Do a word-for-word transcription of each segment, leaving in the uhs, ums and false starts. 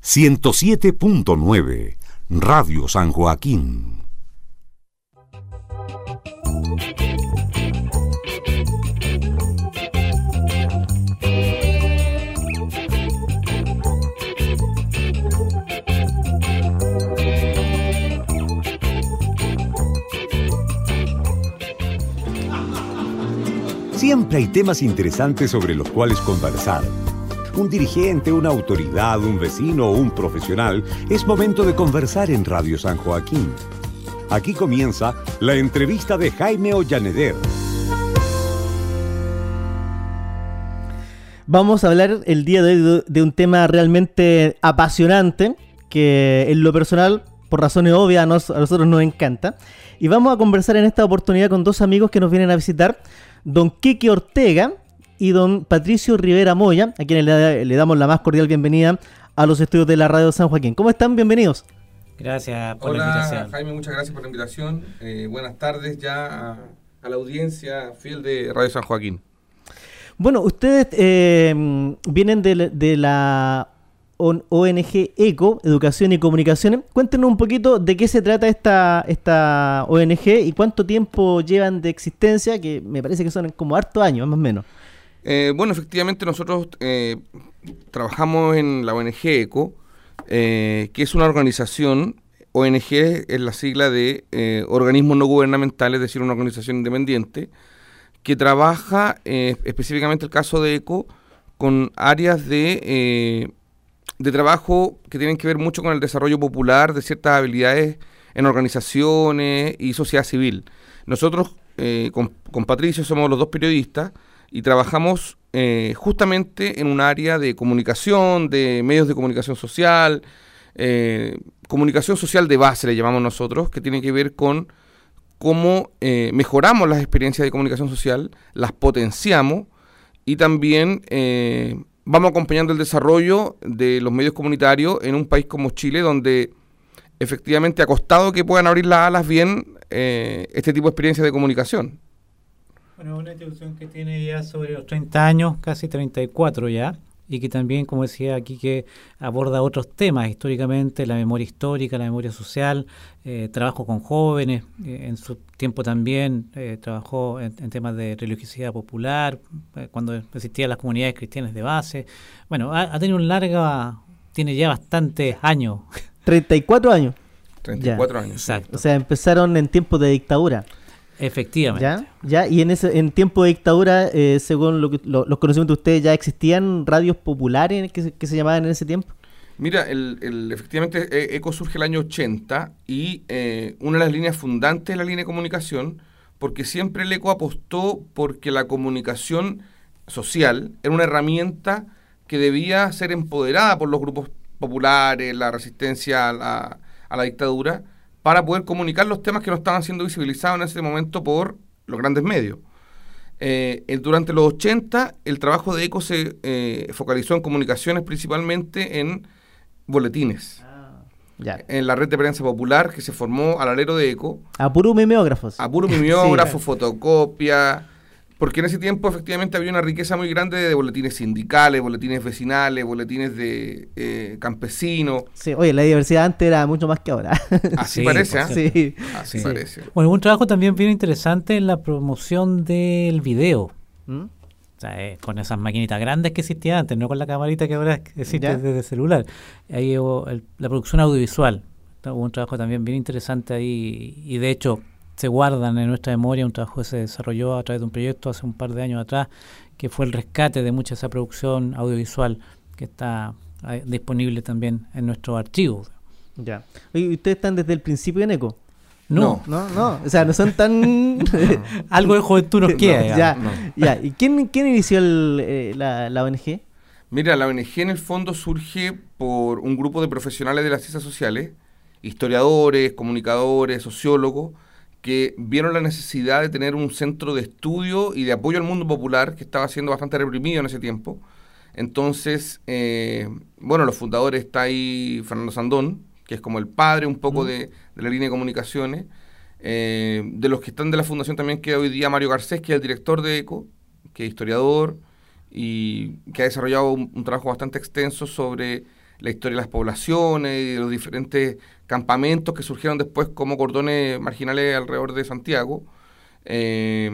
ciento siete punto nueve, Radio San Joaquín. Siempre hay temas interesantes sobre los cuales conversar. Un dirigente, una autoridad, un vecino o un profesional, es momento de conversar en Radio San Joaquín. Aquí comienza la entrevista de Jaime Ollaneder. Vamos a hablar el día de hoy de un tema realmente apasionante, que en lo personal, por razones obvias, a nosotros nos encanta. Y vamos a conversar en esta oportunidad con dos amigos que nos vienen a visitar, don Quique Ortega y don Patricio Rivera Moya, a quienes le, le damos la más cordial bienvenida a los estudios de la Radio San Joaquín. ¿Cómo están? Bienvenidos. Gracias por Hola, la invitación. Hola Jaime, muchas gracias por la invitación. Eh, buenas tardes ya a, a la audiencia fiel de Radio San Joaquín. Bueno, ustedes eh, vienen de, de la O N G ECO, Educación y Comunicaciones. Cuéntenos un poquito de qué se trata esta, esta O N G y cuánto tiempo llevan de existencia, que me parece que son como hartos años, más o menos. Eh, bueno, efectivamente nosotros eh, trabajamos en la O N G ECO, eh, que es una organización. O N G es la sigla de eh, organismo no gubernamental, es decir, una organización independiente, que trabaja eh, específicamente el caso de ECO con áreas de... Eh, de trabajo que tienen que ver mucho con el desarrollo popular de ciertas habilidades en organizaciones y sociedad civil. Nosotros eh, con, con Patricio somos los dos periodistas y trabajamos eh, justamente en un área de comunicación, de medios de comunicación social, eh, comunicación social de base le llamamos nosotros, que tiene que ver con cómo eh, mejoramos las experiencias de comunicación social, las potenciamos y también... Eh, vamos acompañando el desarrollo de los medios comunitarios en un país como Chile, donde efectivamente ha costado que puedan abrir las alas bien eh, este tipo de experiencias de comunicación. Bueno, una institución que tiene ya sobre los treinta años, casi treinta y cuatro ya, y que también, como decía aquí, que aborda otros temas históricamente, la memoria histórica, la memoria social, eh, trabajo con jóvenes, eh, en su tiempo también eh, trabajó en, en temas de religiosidad popular, eh, cuando existían las comunidades cristianas de base. Bueno, ha, ha tenido un larga, tiene ya bastantes años. treinta y cuatro años. treinta y cuatro años. Exacto. O sea, empezaron en tiempos de dictadura. Efectivamente. ¿Ya? ¿Ya? Y en ese en tiempo de dictadura, eh, según lo que, lo, los conocimientos de ustedes, ¿ya existían radios populares que se, que se llamaban en ese tiempo? Mira, el, el, efectivamente ECO surge el año ochenta y eh, una de las líneas fundantes de la línea de comunicación, porque siempre el ECO apostó porque la comunicación social era una herramienta que debía ser empoderada por los grupos populares, la resistencia a la, a la dictadura, para poder comunicar los temas que no estaban siendo visibilizados en ese momento por los grandes medios. Eh, el, durante los ochenta, el trabajo de ECO se eh, focalizó en comunicaciones, principalmente en boletines. Ah, ya. En la red de prensa popular que se formó al alero de ECO. A puro mimeógrafos. A puro mimeógrafo, sí. Fotocopia... Porque en ese tiempo efectivamente había una riqueza muy grande de boletines sindicales, boletines vecinales, boletines de eh, campesinos. Sí, oye, la diversidad antes era mucho más que ahora. Así Sí, parece, ¿eh? Sí. Así Sí. parece. Bueno, un trabajo también bien interesante en la promoción del video. ¿Mm? O sea, eh, con esas maquinitas grandes que existían antes, no con la camarita que ahora existe ¿Ya? desde el celular. Ahí hubo el- la producción audiovisual. Hubo un trabajo también bien interesante ahí y de hecho se guardan en nuestra memoria un trabajo que se desarrolló a través de un proyecto hace un par de años atrás, que fue el rescate de mucha de esa producción audiovisual que está eh, disponible también en nuestros archivos. Ya. Oye, ¿y ustedes están desde el principio en ECO? No, No, no. O sea, no son tan... algo de juventud nos queda. No, digamos. ya, no. ya. ¿Y quién, quién inició el, eh, la, la O N G? Mira, la O N G en el fondo surge por un grupo de profesionales de las ciencias sociales, historiadores, comunicadores, sociólogos, que vieron la necesidad de tener un centro de estudio y de apoyo al mundo popular que estaba siendo bastante reprimido en ese tiempo. Entonces, eh, bueno, los fundadores está ahí Fernando Sandón, que es como el padre un poco mm. de, de la línea de comunicaciones. Eh, de los que están de la fundación también queda hoy día Mario Garcés, que es el director de ECO, que es historiador y que ha desarrollado un, un trabajo bastante extenso sobre la historia de las poblaciones y de los diferentes campamentos que surgieron después como cordones marginales alrededor de Santiago. Eh,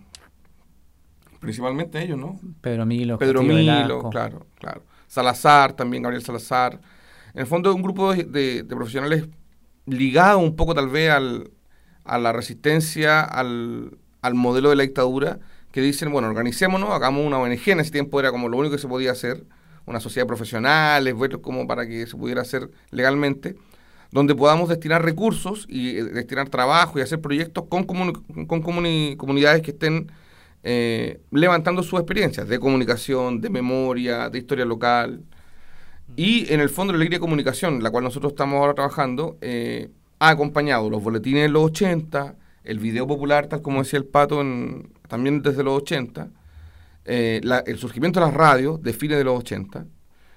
principalmente ellos, ¿no? Pedro Milo, Pedro Castillo Milo, Velasco. claro, claro. Salazar, también Gabriel Salazar. En el fondo es un grupo de, de, de profesionales ligados un poco tal vez al, a la resistencia, al, al modelo de la dictadura, que dicen, bueno, organicémonos, hagamos una O N G. En ese tiempo era como lo único que se podía hacer, una sociedad de profesionales, bueno, como para que se pudiera hacer legalmente, donde podamos destinar recursos y eh, destinar trabajo y hacer proyectos con, comuni- con comuni- comunidades que estén eh, levantando sus experiencias de comunicación, de memoria, de historia local. Y en el fondo la Alegría de Comunicación, la cual nosotros estamos ahora trabajando, eh, ha acompañado los boletines de los ochenta, el video popular, tal como decía el Pato, en, también desde los ochenta, eh, la, el surgimiento de las radios de fines de los ochenta,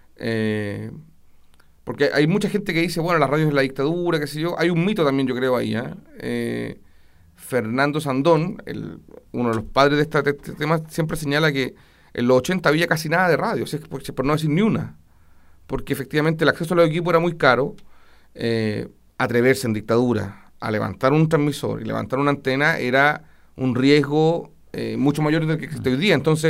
eh, porque hay mucha gente que dice, bueno, las radios es la dictadura, qué sé yo. Hay un mito también, yo creo, ahí. ¿eh? Eh, Fernando Sandón, el, uno de los padres de este, de este tema, siempre señala que en los ochenta había casi nada de radio, o sea, por, por no decir ni una, porque efectivamente el acceso a los equipos era muy caro. Eh, atreverse en dictadura a levantar un transmisor y levantar una antena era un riesgo eh, mucho mayor del que existe hoy día. Entonces,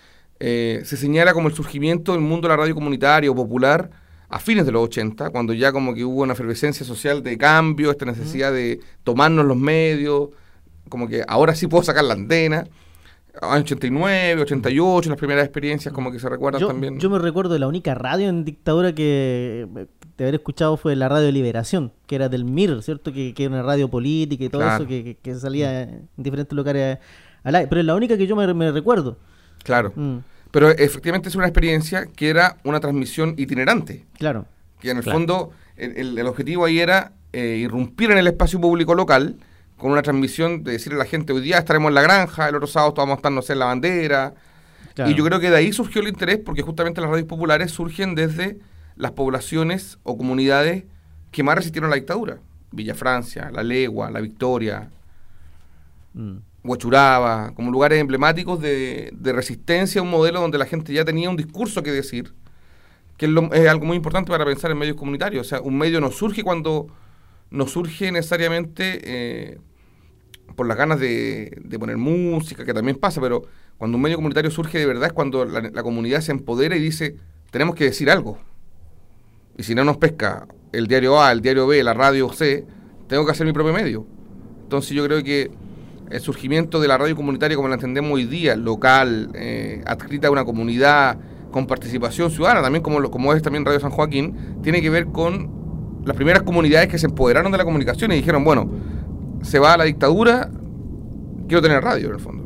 eh, se señala como el surgimiento del mundo de la radio comunitaria o popular a fines de los ochenta, cuando ya como que hubo una efervescencia social de cambio, esta necesidad de tomarnos los medios, como que ahora sí puedo sacar la antena. Año ochenta y nueve, ochenta y ocho, las primeras experiencias como que se recuerdan yo, también. Yo me recuerdo de la única radio en dictadura que de haber escuchado fue la Radio Liberación, que era del M I R, ¿cierto? Que, que era una radio política y todo Claro. eso, que, que, que salía en diferentes lugares al aire. Pero es la única que yo me, me recuerdo. Claro. Mm, Pero efectivamente es una experiencia que era una transmisión itinerante. claro. Que en el Claro. fondo el, el- el objetivo ahí era eh, irrumpir en el espacio público local con una transmisión de decirle a la gente, hoy día estaremos en la granja, el otro sábado vamos a estar, no sé, en la bandera. Claro. Y yo creo que de ahí surgió el interés, porque justamente las radios populares surgen desde las poblaciones o comunidades que más resistieron a la dictadura. Villa Francia, La Legua, La Victoria, Mm. Huachuraba, como lugares emblemáticos de, de resistencia a un modelo donde la gente ya tenía un discurso que decir, que es, lo- es algo muy importante para pensar en medios comunitarios. O sea, un medio no surge cuando no surge necesariamente eh, por las ganas de, de poner música, que también pasa, pero cuando un medio comunitario surge de verdad es cuando la, la comunidad se empodera y dice, tenemos que decir algo. Y si no nos pesca el diario A, el diario B, la radio C, tengo que hacer mi propio medio. Entonces yo creo que el surgimiento de la radio comunitaria como la entendemos hoy día, local, eh, adscrita a una comunidad, con participación ciudadana, también como, lo, como es también Radio San Joaquín, tiene que ver con las primeras comunidades que se empoderaron de la comunicación y dijeron, bueno, se va a la dictadura, quiero tener radio en el fondo.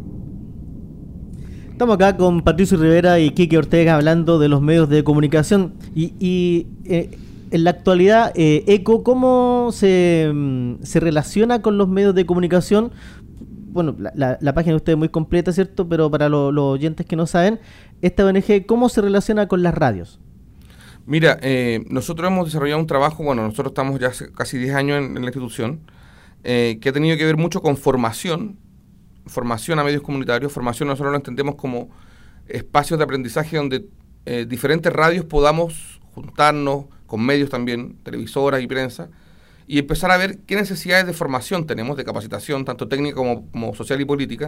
Estamos acá con Patricio Rivera y Quique Ortega hablando de los medios de comunicación. Y, y eh, en la actualidad, eh, ECO, ¿cómo se, mm, se relaciona con los medios de comunicación? Bueno, la, la, la página de ustedes es muy completa, ¿cierto? Pero para lo- los oyentes que no saben, esta O N G, ¿cómo se relaciona con las radios? Mira, eh, nosotros hemos desarrollado un trabajo, bueno, nosotros estamos ya hace casi diez años en, en la institución, eh, que ha tenido que ver mucho con formación, formación a medios comunitarios. Formación nosotros lo entendemos como espacios de aprendizaje donde eh, diferentes radios podamos juntarnos, con medios también, televisoras y prensa, y empezar a ver qué necesidades de formación tenemos, de capacitación, tanto técnica como, como social y política.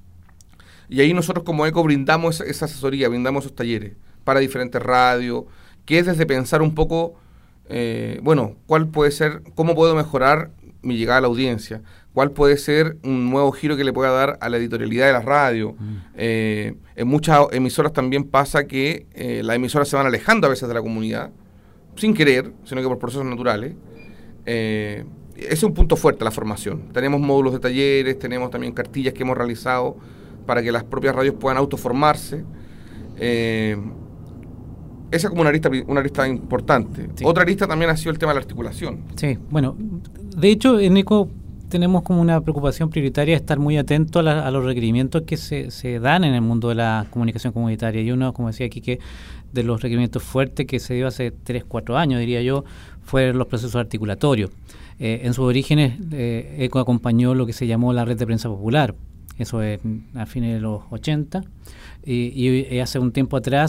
Y ahí nosotros como ECO brindamos esa, esa asesoría, brindamos esos talleres para diferentes radios, que es desde pensar un poco, eh, bueno, cuál puede ser, cómo puedo mejorar mi llegada a la audiencia, cuál puede ser un nuevo giro que le pueda dar a la editorialidad de la radio. Mm. Eh, en muchas emisoras también pasa que eh, las emisoras se van alejando a veces de la comunidad, sin querer, sino que por procesos naturales. Eh, ese es un punto fuerte, la formación. Tenemos módulos de talleres, tenemos también cartillas que hemos realizado para que las propias radios puedan autoformarse. Eh, esa es como una arista, una arista importante. Sí. Otra arista también ha sido el tema de la articulación. Sí, bueno, de hecho en ECO tenemos como una preocupación prioritaria estar muy atento a, la, a los requerimientos que se, se dan en el mundo de la comunicación comunitaria. Y uno, como decía aquí, que de los requerimientos fuertes que se dio hace tres, cuatro años, diría yo, fueron los procesos articulatorios. Eh, en sus orígenes, eh, ECO acompañó lo que se llamó la Red de Prensa Popular. Eso es a fines de los ochenta. Y, y hace un tiempo atrás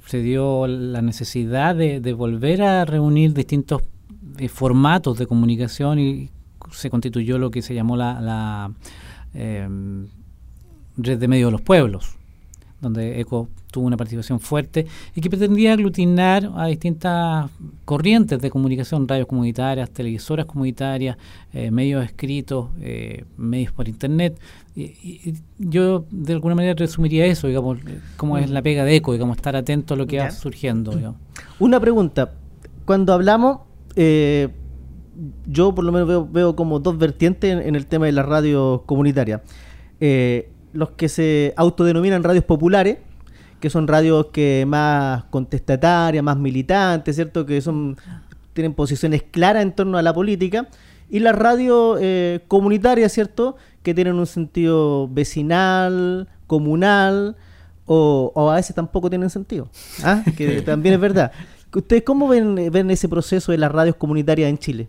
se dio la necesidad de, de volver a reunir distintos eh, formatos de comunicación y se constituyó lo que se llamó la, la eh, Red de Medios de los Pueblos, donde ECO tuvo una participación fuerte y que pretendía aglutinar a distintas corrientes de comunicación, radios comunitarias, televisoras comunitarias, eh, medios escritos, eh, medios por internet. Y, y yo de alguna manera resumiría eso, digamos, cómo es la pega de ECO, digamos, estar atento a lo que ¿Ya? va surgiendo. Digamos. Una pregunta, cuando hablamos, eh, yo por lo menos veo, veo como dos vertientes en, en el tema de las radios comunitarias. Eh, los que se autodenominan radios populares, que son radios que más contestatarias, más militantes, ¿cierto? Que son tienen posiciones claras en torno a la política, y las radios eh, comunitarias, ¿cierto? Que tienen un sentido vecinal, comunal, o, o a veces tampoco tienen sentido, ¿ah? Que también es verdad. ¿Ustedes cómo ven, ven ese proceso de las radios comunitarias en Chile?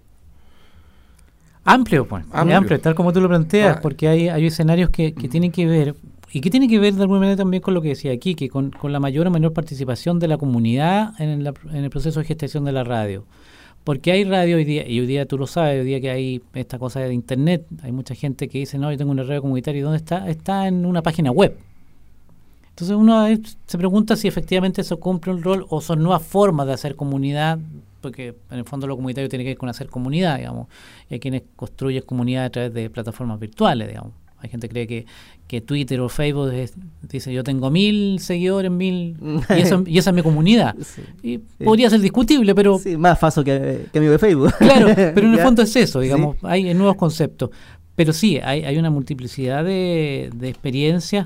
Amplio, pues, amplio. amplio, tal como tú lo planteas, ah. porque hay, hay escenarios que, que tienen que ver, y que tienen que ver de alguna manera también con lo que decía aquí, que con, con la mayor o menor participación de la comunidad en, la, en el proceso de gestación de la radio. Porque hay radio hoy día, y hoy día tú lo sabes, hoy día que hay esta cosa de internet, hay mucha gente que dice, no, yo tengo una radio comunitaria, ¿y dónde está? Está en una página web. Entonces uno se pregunta si efectivamente eso cumple un rol o son nuevas formas de hacer comunidad, porque en el fondo lo comunitario tiene que ver con hacer comunidad, digamos, y hay quienes construyen comunidad a través de plataformas virtuales, digamos. Hay gente que cree que, que Twitter o Facebook es, dice yo tengo mil seguidores, mil y, eso, y esa es mi comunidad. Sí, y sí. podría ser discutible, pero... Sí, más fácil que, que amigo de Facebook. Claro, pero en el fondo es eso, digamos, sí. hay nuevos conceptos. Pero sí, hay, hay una multiplicidad de, de experiencias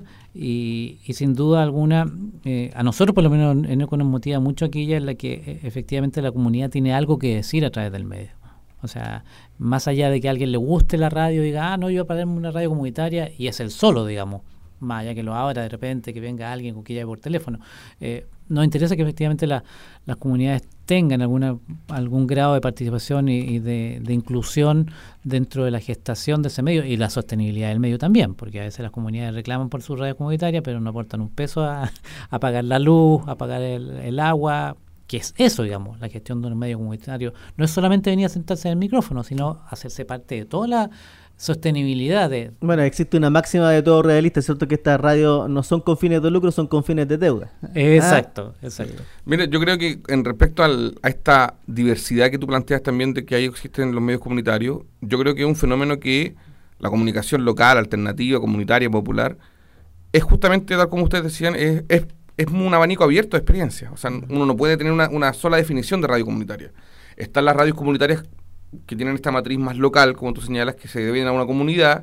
y, y sin duda alguna, eh, a nosotros por lo menos en ECO nos motiva mucho aquella en la que eh, efectivamente la comunidad tiene algo que decir a través del medio. O sea, más allá de que a alguien le guste la radio y diga, ah, no, yo voy a ponerme una radio comunitaria y es el solo, digamos, más allá que lo abra de repente, que venga alguien con que llame por teléfono. Eh, nos interesa que efectivamente la, las comunidades tengan alguna algún grado de participación y, y de, de inclusión dentro de la gestación de ese medio y la sostenibilidad del medio también, porque a veces las comunidades reclaman por sus radios comunitarias, pero no aportan un peso a, a pagar la luz, a pagar el, el agua, que es eso, digamos, la gestión de un medio comunitario. No es solamente venir a sentarse en el micrófono, sino hacerse parte de toda la sostenibilidad de... Bueno, existe una máxima de todo realista, ¿cierto? Que estas radios no son con fines de lucro, son con fines de deuda. Exacto, ah. exacto. Mira, yo creo que en respecto al, a esta diversidad que tú planteas también de que ahí existen los medios comunitarios, yo creo que es un fenómeno que la comunicación local, alternativa, comunitaria, popular, es justamente, tal como ustedes decían, es, es, es un abanico abierto de experiencias. O sea, uno no puede tener una, una sola definición de radio comunitaria. Están las radios comunitarias que tienen esta matriz más local, como tú señalas, que se deben a una comunidad,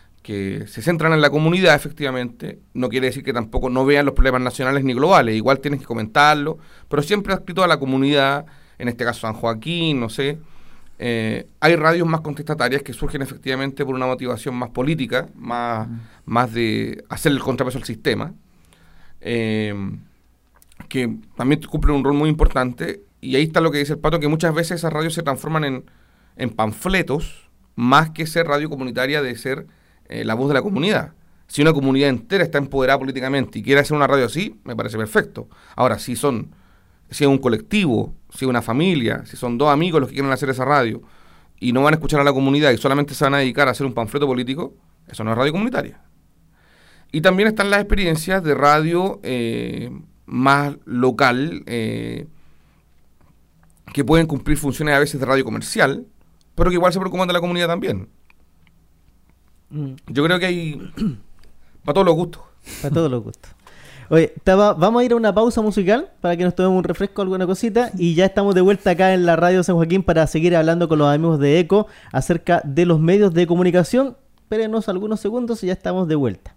que se centran en la comunidad, efectivamente. No quiere decir que tampoco no vean los problemas nacionales ni globales, igual tienes que comentarlo, pero siempre adscrito a la comunidad, en este caso San Joaquín, no sé. Eh, hay radios más contestatarias que surgen efectivamente por una motivación más política, más, mm. más de hacer el contrapeso al sistema, eh, que también cumplen un rol muy importante, y ahí está lo que dice el Pato, que muchas veces esas radios se transforman en en panfletos, más que ser radio comunitaria, de ser eh, la voz de la comunidad. Si una comunidad entera está empoderada políticamente y quiere hacer una radio así, me parece perfecto. Ahora, si son, si es un colectivo, si es una familia, si son dos amigos los que quieren hacer esa radio y no van a escuchar a la comunidad y solamente se van a dedicar a hacer un panfleto político, eso no es radio comunitaria. Y también están las experiencias de radio eh, más local, eh, que pueden cumplir funciones a veces de radio comercial, pero que igual se preocupan de la comunidad también. Mm. Yo creo que hay para todos los gustos. Para todos los gustos. Oye, estaba, vamos a ir a una pausa musical para que nos tomemos un refresco, alguna cosita, y ya estamos de vuelta acá en la Radio San Joaquín para seguir hablando con los amigos de ECO acerca de los medios de comunicación. Espérenos algunos segundos y ya estamos de vuelta.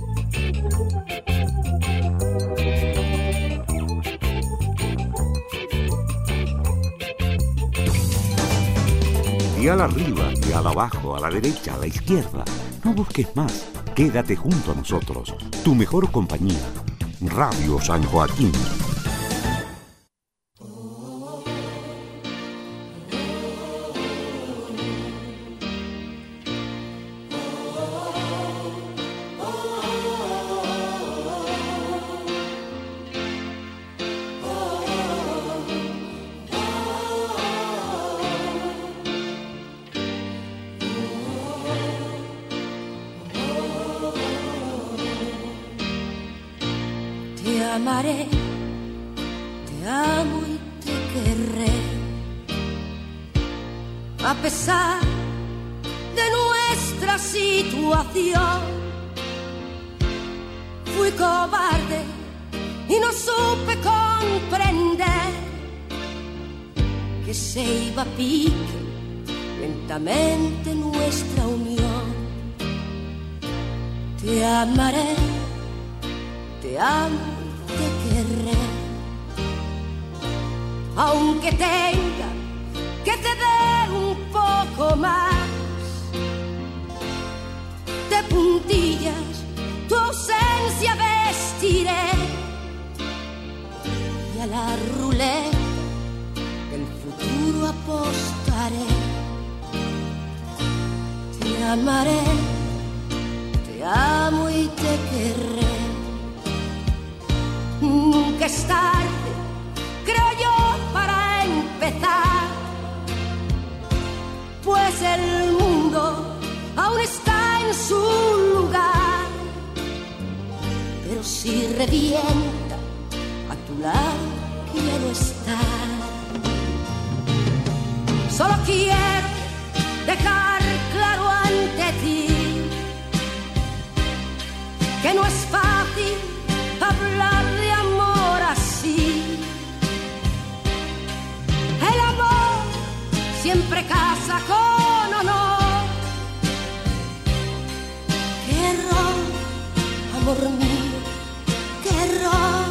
Dial arriba, dial abajo, a la derecha, a la izquierda. No busques más. Quédate junto a nosotros. Tu mejor compañía. Radio San Joaquín. amaré, te amo y te querré. A pesar de nuestra situación, fui cobarde y no supe comprender que se iba a pique lentamente nuestra unión. Te amaré, te amo y te querré, aunque tenga que ceder un poco más. De puntillas tu ausencia vestiré y a la ruleta del futuro apostaré. Te amaré, te amo y te querré. Nunca es tarde, creo yo, para empezar, pues el mundo aún está en su lugar. Pero si revienta, a tu lado quiero estar. Solo quiero dejar claro ante ti que no es fácil hablar de amor así. El amor siempre casa con honor. Qué error, amor mío, qué error.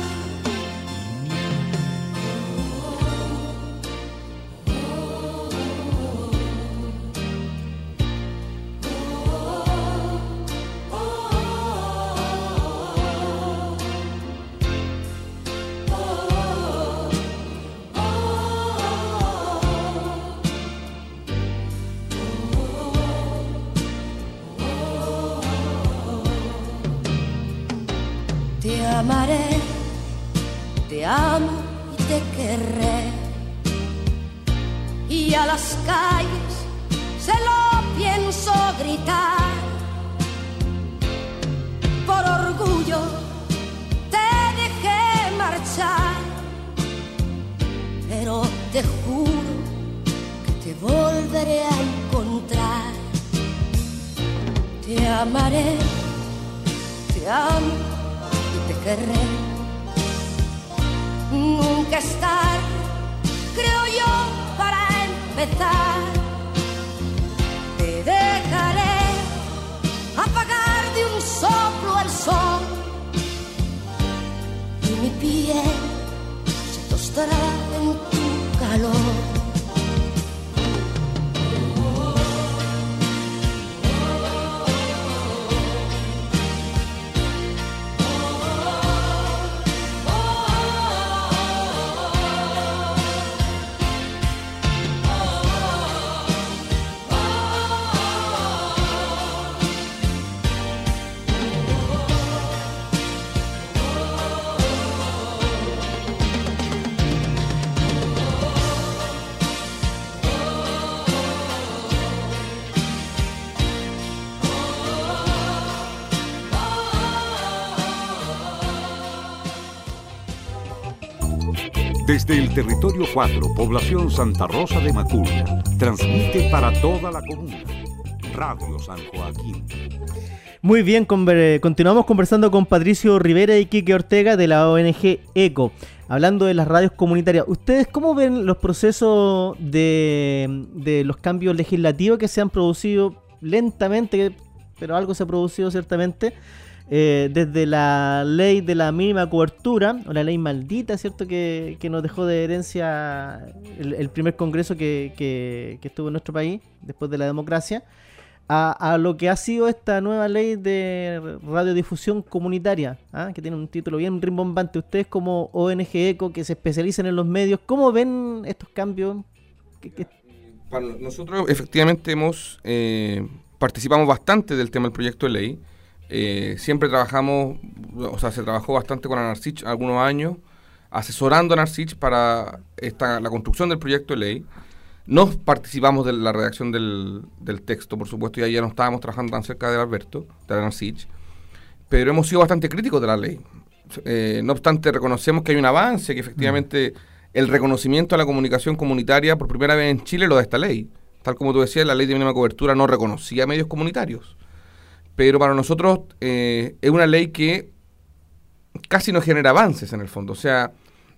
Te amaré, te amo y te querré. Y a las calles se lo pienso gritar. Por orgullo te dejé marchar, pero te juro que te volveré a encontrar. Te amaré, te amo, te querré. Nunca es tarde, creo yo, para empezar. Te dejaré apagar de un soplo el sol y mi piel se tostará en tu calor. Desde el territorio cuatro, población Santa Rosa de Macul, transmite para toda la comuna Radio San Joaquín. Muy bien, conver- continuamos conversando con Patricio Rivera y Quique Ortega de la O N G ECO, hablando de las radios comunitarias. ¿Ustedes cómo ven los procesos de, de los cambios legislativos que se han producido lentamente, pero algo se ha producido ciertamente? Eh, desde la ley de la mínima cobertura, o la ley maldita, ¿cierto?, que, que nos dejó de herencia el, el primer congreso que, que, que estuvo en nuestro país después de la democracia, a, a lo que ha sido esta nueva ley de radiodifusión comunitaria, ¿ah? Que tiene un título bien rimbombante. Ustedes como O N G ECO, que se especializan en los medios, ¿cómo ven estos cambios? ¿Qué, qué? Para nosotros efectivamente hemos eh, participamos bastante del tema del proyecto de ley. Eh, siempre trabajamos, o sea, se trabajó bastante con ANARCICH algunos años, asesorando a ANARCICH para esta, la construcción del proyecto de ley. No participamos de la redacción del, del texto, por supuesto, y ya no estábamos trabajando tan cerca de Alberto, de ANARCICH, pero hemos sido bastante críticos de la ley. eh, no obstante reconocemos que hay un avance, que efectivamente mm. el reconocimiento a la comunicación comunitaria por primera vez en Chile lo da esta ley. Tal como tú decías, la ley de mínima cobertura no reconocía medios comunitarios. Pero para nosotros eh, es una ley que casi no genera avances en el fondo. O sea,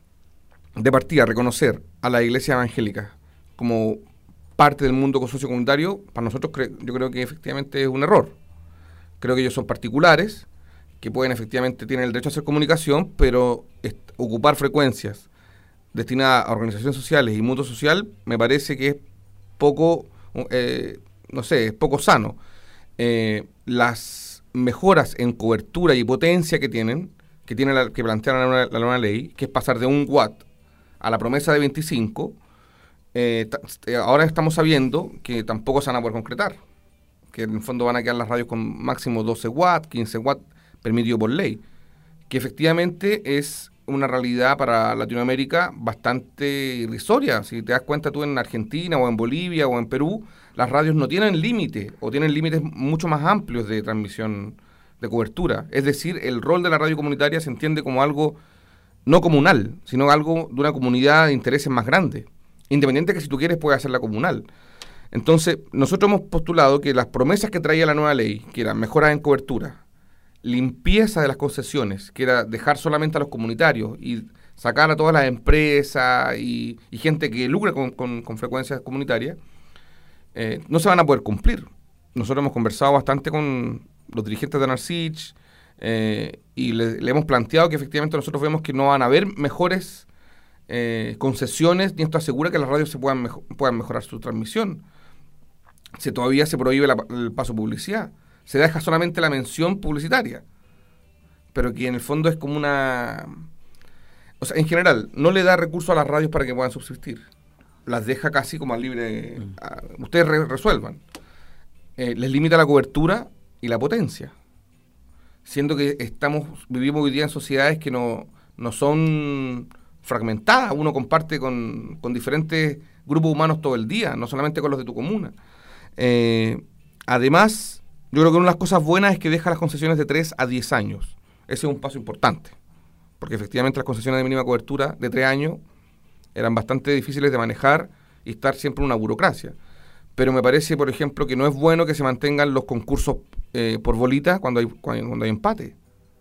de partida, reconocer a la iglesia evangélica como parte del mundo sociocomunitario, para nosotros cre- yo creo que efectivamente es un error. Creo que ellos son particulares, que pueden efectivamente, tienen el derecho a hacer comunicación, pero est- ocupar frecuencias destinadas a organizaciones sociales y mundo social, me parece que es poco, eh, no sé, es poco sano. Eh, las mejoras en cobertura y potencia que tienen, que tiene la, que plantea la nueva, la nueva ley, que es pasar de un watt a la promesa de veinticinco, eh, t- ahora estamos sabiendo que tampoco se van a poder concretar, que en el fondo van a quedar las radios con máximo doce watts, quince watts permitido por ley, que efectivamente es una realidad para Latinoamérica bastante irrisoria. Si te das cuenta tú en Argentina o en Bolivia o en Perú, las radios no tienen límite o tienen límites mucho más amplios de transmisión, de cobertura. Es decir, el rol de la radio comunitaria se entiende como algo no comunal, sino algo de una comunidad de intereses más grande. Independiente que si tú quieres puedes hacerla comunal. Entonces, nosotros hemos postulado que las promesas que traía la nueva ley, que eran mejoras en cobertura, limpieza de las concesiones, que era dejar solamente a los comunitarios y sacar a todas las empresas y, y gente que lucra con, con, con frecuencias comunitarias, eh, no se van a poder cumplir. Nosotros hemos conversado bastante con los dirigentes de NARCICH eh, y le, le hemos planteado que efectivamente nosotros vemos que no van a haber mejores eh, concesiones, ni esto asegura que las radios se puedan, mejo- puedan mejorar su transmisión. Si todavía se prohíbe la, el paso publicidad, se deja solamente la mención publicitaria, pero que en el fondo es como una... O sea, en general, no le da recursos a las radios para que puedan subsistir. Las deja casi como al libre... Mm. A, ustedes re- resuelvan. Eh, les limita la cobertura y la potencia. Siendo que estamos vivimos hoy día en sociedades que no, no son fragmentadas. Uno comparte con, con diferentes grupos humanos todo el día, no solamente con los de tu comuna. Eh, además... Yo creo que una de las cosas buenas es que deja las concesiones de tres a diez años. Ese es un paso importante, porque efectivamente las concesiones de mínima cobertura de tres años eran bastante difíciles de manejar y estar siempre en una burocracia. Pero me parece, por ejemplo, que no es bueno que se mantengan los concursos eh, por bolita cuando hay, cuando, cuando hay empate.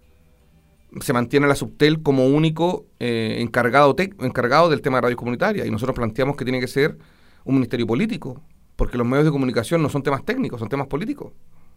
Se mantiene la Subtel como único eh, encargado, tec- encargado del tema de radios comunitarias, y nosotros planteamos que tiene que ser un ministerio político, porque los medios de comunicación no son temas técnicos, son temas políticos.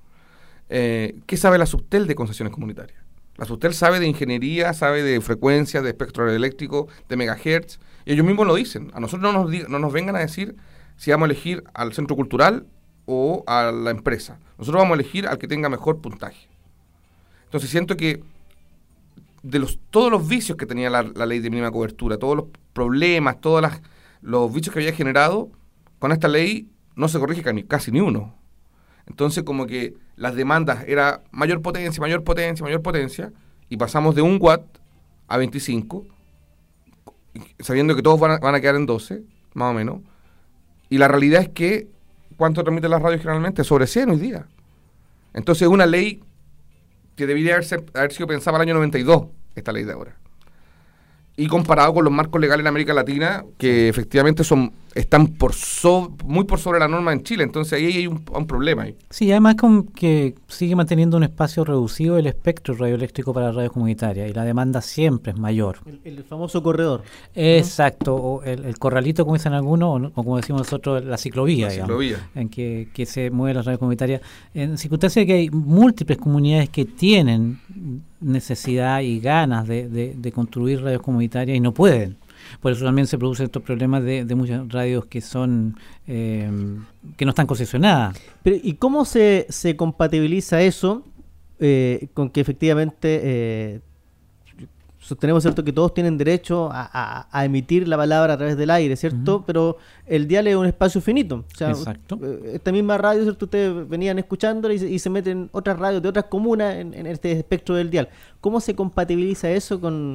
Eh, ¿Qué sabe la Subtel de concesiones comunitarias? La Subtel sabe de ingeniería, sabe de frecuencias, de espectro eléctrico, de megahertz, y ellos mismos lo dicen. A nosotros no nos, diga, no nos vengan a decir si vamos a elegir al centro cultural o a la empresa. Nosotros vamos a elegir al que tenga mejor puntaje. Entonces siento que de los todos los vicios que tenía la, la ley de mínima cobertura, todos los problemas, todos las, los vicios que había generado, con esta ley no se corrige casi, casi ni uno. Entonces como que las demandas era mayor potencia, mayor potencia, mayor potencia, y pasamos de un watt a veinticinco, sabiendo que todos van a, van a quedar en doce, más o menos, y la realidad es que ¿cuánto transmiten las radios generalmente? Sobre cien hoy día. Entonces es una ley que debería haber, haber sido pensada para el año noventa y dos, esta ley de ahora. Y comparado con los marcos legales en América Latina, que efectivamente son están por so, muy por sobre la norma en Chile, entonces ahí hay un, un problema. Ahí. Sí, además con que sigue manteniendo un espacio reducido el espectro radioeléctrico para radios comunitarias, y la demanda siempre es mayor. El, el famoso corredor. Exacto, o el, el corralito, como dicen algunos, o, o como decimos nosotros, la ciclovía, la digamos, ciclovía. en que, que se mueven las radios comunitarias, en circunstancias que hay múltiples comunidades que tienen necesidad y ganas de, de, de construir radios comunitarias y no pueden. Por eso también se producen estos problemas de, de muchas radios que son eh, que no están concesionadas. Pero, ¿y cómo se, se compatibiliza eso eh, con que efectivamente eh, sostenemos, ¿cierto?, que todos tienen derecho a, a, a emitir la palabra a través del aire, ¿cierto? Uh-huh. Pero el dial es un espacio finito. O sea, exacto. Esta misma radio, ¿cierto?, ustedes venían escuchándola y se, y se meten otras radios de otras comunas en, en este espectro del dial. ¿Cómo se compatibiliza eso con, con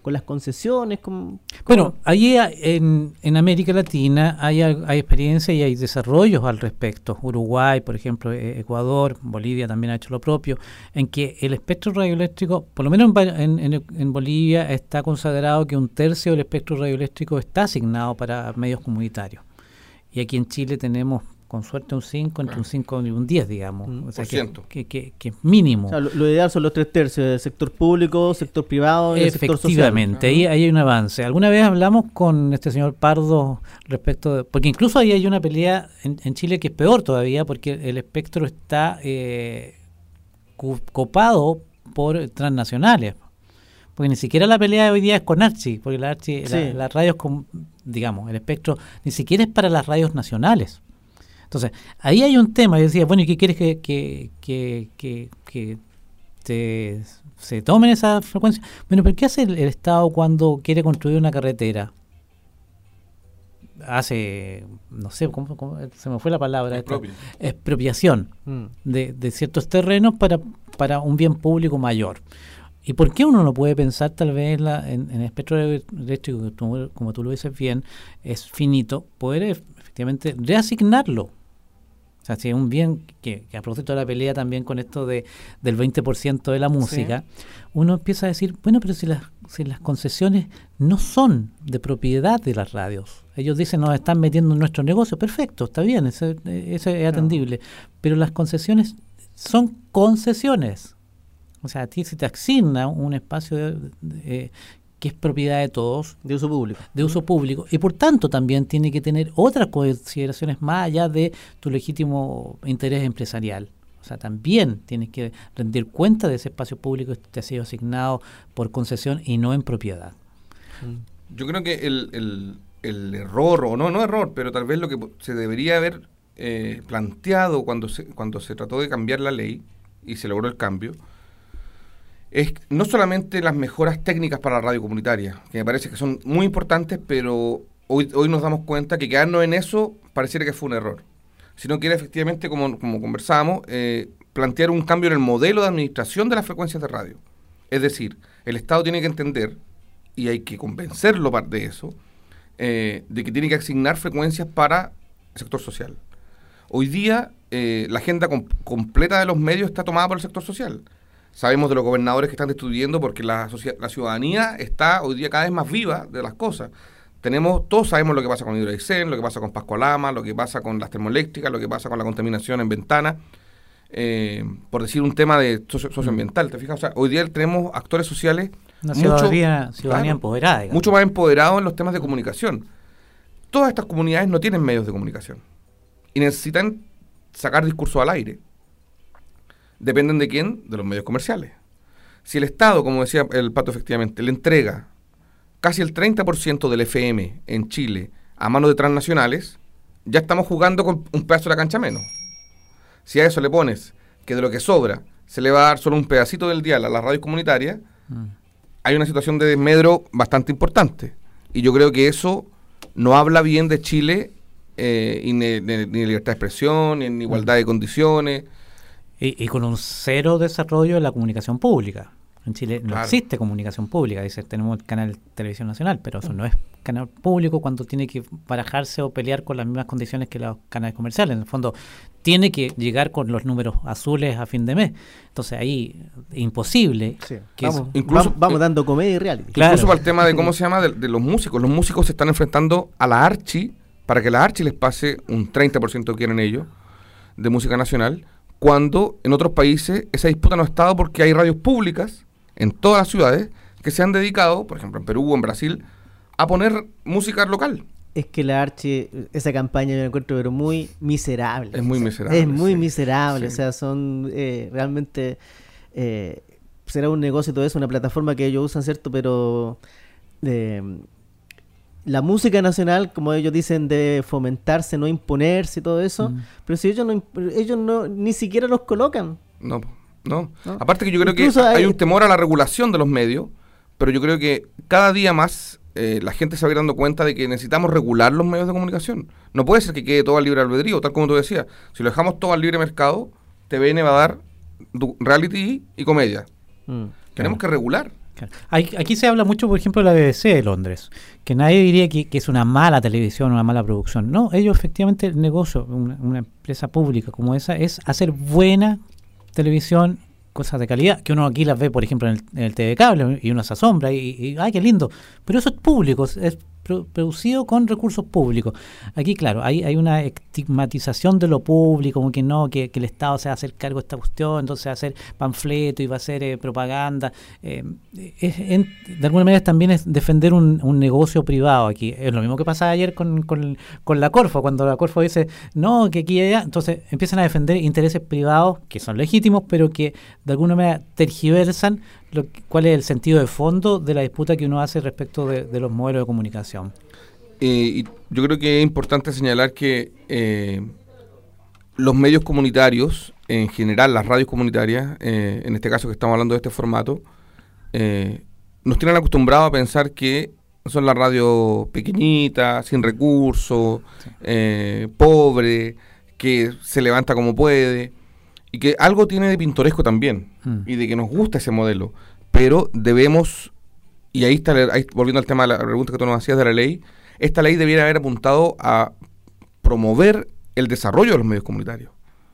con las concesiones? Con, Bueno, allí en, en América Latina hay, hay experiencia y hay desarrollos al respecto. Uruguay, por ejemplo, Ecuador, Bolivia también ha hecho lo propio, en que el espectro radioeléctrico, por lo menos en, en, en Bolivia, está consagrado que un tercio del espectro radioeléctrico está asignado para medios comunitarios. Y aquí en Chile tenemos, con suerte, un cinco, entre un cinco y un diez, digamos. Mm. O sea, Por que, ciento. que, que, que es mínimo. O sea, lo, lo ideal son los tres tercios, el sector público, sector privado y el sector social. Efectivamente, ahí, ahí hay un avance. Alguna vez hablamos con este señor Pardo respecto de, porque incluso ahí hay una pelea en, en Chile que es peor todavía, porque el espectro está eh, cu- copado por transnacionales. Porque ni siquiera la pelea de hoy día es con Archi, porque la Archi, Sí. la, las radios, con, digamos, el espectro ni siquiera es para las radios nacionales. Entonces, ahí hay un tema. Yo decía, bueno, ¿y qué quieres que, que, que, que, que te, se tomen esa frecuencia? Bueno, pero ¿qué hace el, el Estado cuando quiere construir una carretera? Hace, no sé, ¿cómo, cómo, se me fue la palabra. Expropia. Esta, expropiación Mm. de, de ciertos terrenos para, para un bien público mayor. ¿Y por qué uno no puede pensar tal vez la, en, en el espectro eléctrico, que tú, como tú lo dices bien, es finito, poder efectivamente reasignarlo? O sea, si es un bien que, que a propósito de la pelea también con esto de del veinte por ciento de la música, sí. Uno empieza a decir, bueno, pero si las, si las concesiones no son de propiedad de las radios, ellos dicen, nos están metiendo en nuestro negocio, perfecto, está bien, eso, eso es atendible, no. Pero las concesiones son concesiones. O sea, a ti se te asigna un espacio de, de, de, que es propiedad de todos. De uso público. De uso público. Y por tanto también tiene que tener otras consideraciones más allá de tu legítimo interés empresarial. O sea, también tienes que rendir cuenta de ese espacio público que te ha sido asignado por concesión y no en propiedad. Yo creo que el, el, el error, o no, no error, pero tal vez lo que se debería haber eh, planteado cuando se, cuando se trató de cambiar la ley y se logró el cambio, es no solamente las mejoras técnicas para la radio comunitaria, que me parece que son muy importantes, pero hoy, hoy nos damos cuenta que quedarnos en eso pareciera que fue un error, sino que era efectivamente, como, como conversábamos, eh, plantear un cambio en el modelo de administración de las frecuencias de radio. Es decir, el Estado tiene que entender, y hay que convencerlo de eso, eh, de que tiene que asignar frecuencias para el sector social. Hoy día eh, la agenda com- completa de los medios está tomada por el sector social. Sabemos de los gobernadores que están destruyendo porque la, la ciudadanía está hoy día cada vez más viva de las cosas. Tenemos, todos sabemos lo que pasa con Hidroaicén, lo que pasa con Pascualama, lo que pasa con las termoeléctricas, lo que pasa con la contaminación en ventanas, eh, por decir un tema de socio, socioambiental. ¿Te fijas? O sea, hoy día tenemos actores sociales Una mucho, ciudadanía, ciudadanía claro, empoderada. Digamos. Mucho más empoderados en los temas de comunicación. Todas estas comunidades no tienen medios de comunicación y necesitan sacar discurso al aire. ¿Dependen de quién? De los medios comerciales. Si el Estado, como decía el Pato efectivamente, le entrega casi el treinta por ciento del F M en Chile a manos de transnacionales, ya estamos jugando con un pedazo de la cancha menos. Si a eso le pones que de lo que sobra se le va a dar solo un pedacito del dial a las radios comunitarias, mm. hay una situación de desmedro bastante importante. Y yo creo que eso no habla bien de Chile, eh, y ni, ni, ni de libertad de expresión, ni en igualdad mm. de condiciones. Y, y con un cero desarrollo de la comunicación pública. En Chile no claro. existe comunicación pública. Dice, tenemos el canal de televisión nacional, pero eso no es canal público cuando tiene que barajarse o pelear con las mismas condiciones que los canales comerciales. En el fondo, tiene que llegar con los números azules a fin de mes. Entonces ahí, imposible. Sí. Que vamos, es, incluso, vamos, vamos dando comedia y reality. Claro. Incluso para el tema de cómo se llama, de, de los músicos. Los músicos se están enfrentando a la Archi, para que la Archi les pase un treinta por ciento que quieren ellos, de música nacional, cuando en otros países esa disputa no ha estado porque hay radios públicas en todas las ciudades que se han dedicado, por ejemplo en Perú o en Brasil, a poner música local. Es que la Archi, esa campaña yo la encuentro pero muy miserable. Es muy miserable. Es muy sí. miserable, sí. o sea, son eh, realmente, eh, será un negocio y todo eso, una plataforma que ellos usan, ¿cierto? Pero eh, la música nacional, como ellos dicen, debe fomentarse, no imponerse y todo eso, mm. pero si ellos no ellos no ni siquiera los colocan. No, no. ¿No? Aparte que yo creo Incluso que hay... hay un hay... temor a la regulación de los medios, pero yo creo que cada día más eh, la gente se va a ir dando cuenta de que necesitamos regular los medios de comunicación. No puede ser que quede todo al libre albedrío, tal como tú decías. Si lo dejamos todo al libre mercado, T V N va a dar reality y comedia. Mm, Tenemos claro. que regular. Claro. Hay, aquí se habla mucho, por ejemplo, de la B B C de Londres, que nadie diría que, que es una mala televisión, una mala producción. No, ellos efectivamente, el negocio, una, una empresa pública como esa, es hacer buena televisión, cosas de calidad, que uno aquí las ve, por ejemplo, en el, en el T V cable, y uno se asombra, y, y ¡ay, qué lindo! Pero eso es público, es, es producido con recursos públicos. Aquí, claro, hay, hay una estigmatización de lo público, como que no, que, que el Estado se va a hacer cargo de esta cuestión, entonces va a hacer panfleto y va a hacer eh, propaganda. Eh, es, en, de alguna manera también es defender un, un negocio privado aquí. Es lo mismo que pasaba ayer con, con, con la Corfo, cuando la Corfo dice, no, que aquí y allá, entonces empiezan a defender intereses privados que son legítimos, pero que de alguna manera tergiversan Lo, cuál es el sentido de fondo de la disputa que uno hace respecto de, de los modelos de comunicación. Eh, y yo creo que es importante señalar que eh, los medios comunitarios, en general las radios comunitarias, eh, en este caso que estamos hablando de este formato, eh, nos tienen acostumbrados a pensar que son las radios pequeñitas, sin recursos, sí. eh, pobre, que se levanta como puede. Y que algo tiene de pintoresco también, mm. y de que nos gusta ese modelo, pero debemos, y ahí está, ahí, volviendo al tema de la pregunta que tú nos hacías de la ley, esta ley debiera haber apuntado a promover el desarrollo de los medios comunitarios.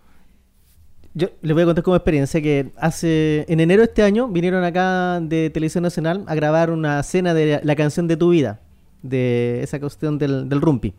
Yo les voy a contar como experiencia que hace en enero de este año vinieron acá de Televisión Nacional a grabar una escena de La canción de tu vida, de esa cuestión del, del rumpi.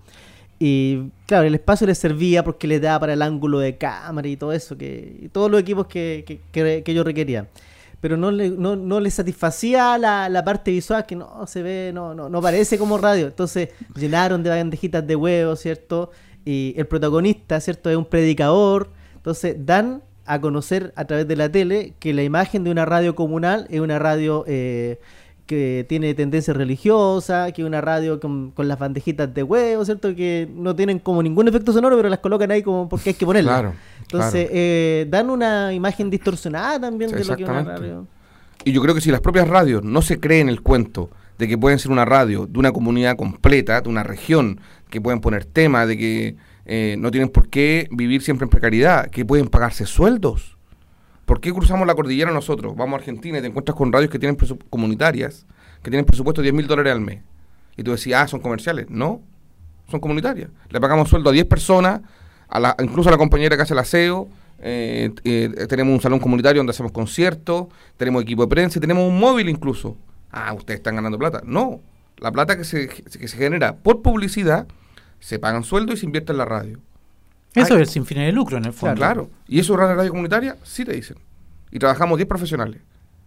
Y claro, el espacio les servía porque les daba para el ángulo de cámara y todo eso, que y todos los equipos que, que, que, que ellos requerían. Pero no, le, no, no les satisfacía la, la parte visual, que no se ve, no, no, no parece como radio. Entonces llenaron de bandejitas de huevo, ¿cierto? Y el protagonista, ¿cierto? Es un predicador. Entonces dan a conocer a través de la tele que la imagen de una radio comunal es una radio eh, que tiene tendencia religiosa, que es una radio con, con las bandejitas de huevo, ¿cierto? Que no tienen como ningún efecto sonoro, pero las colocan ahí como porque hay que ponerlas. Claro, Entonces, claro. Eh, dan una imagen distorsionada también Sí, de lo que es una radio. Y yo creo que si las propias radios no se creen el cuento de que pueden ser una radio de una comunidad completa, de una región, que pueden poner temas, de que eh, no tienen por qué vivir siempre en precariedad, que pueden pagarse sueldos. ¿Por qué cruzamos la cordillera nosotros? Vamos a Argentina y te encuentras con radios que tienen presu- comunitarias, que tienen presupuesto de diez mil dólares al mes. Y tú decías, ah, son comerciales. No, son comunitarias. Le pagamos sueldo a diez personas, a la, incluso a la compañera que hace el aseo, eh, eh, tenemos un salón comunitario donde hacemos conciertos, tenemos equipo de prensa y tenemos un móvil incluso. Ah, ustedes están ganando plata. No, la plata que se, que se genera por publicidad, se pagan sueldo y se invierte en la radio. Eso Ay, es sin fines de lucro, en el fondo. Claro. ¿Y eso es radio, radio comunitaria? Sí te dicen. Y trabajamos diez profesionales.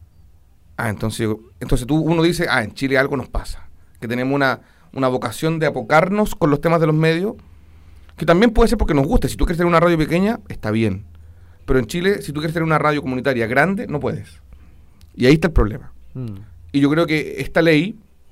Ah, entonces, entonces tú uno dice, ah, en Chile algo nos pasa. Que tenemos una, una vocación de apocarnos con los temas de los medios, que también puede ser porque nos gusta. Si tú quieres tener una radio pequeña, está bien. Pero en Chile, si tú quieres tener una radio comunitaria grande, no puedes. Y ahí está el problema. Mm. Y yo creo que esta ley,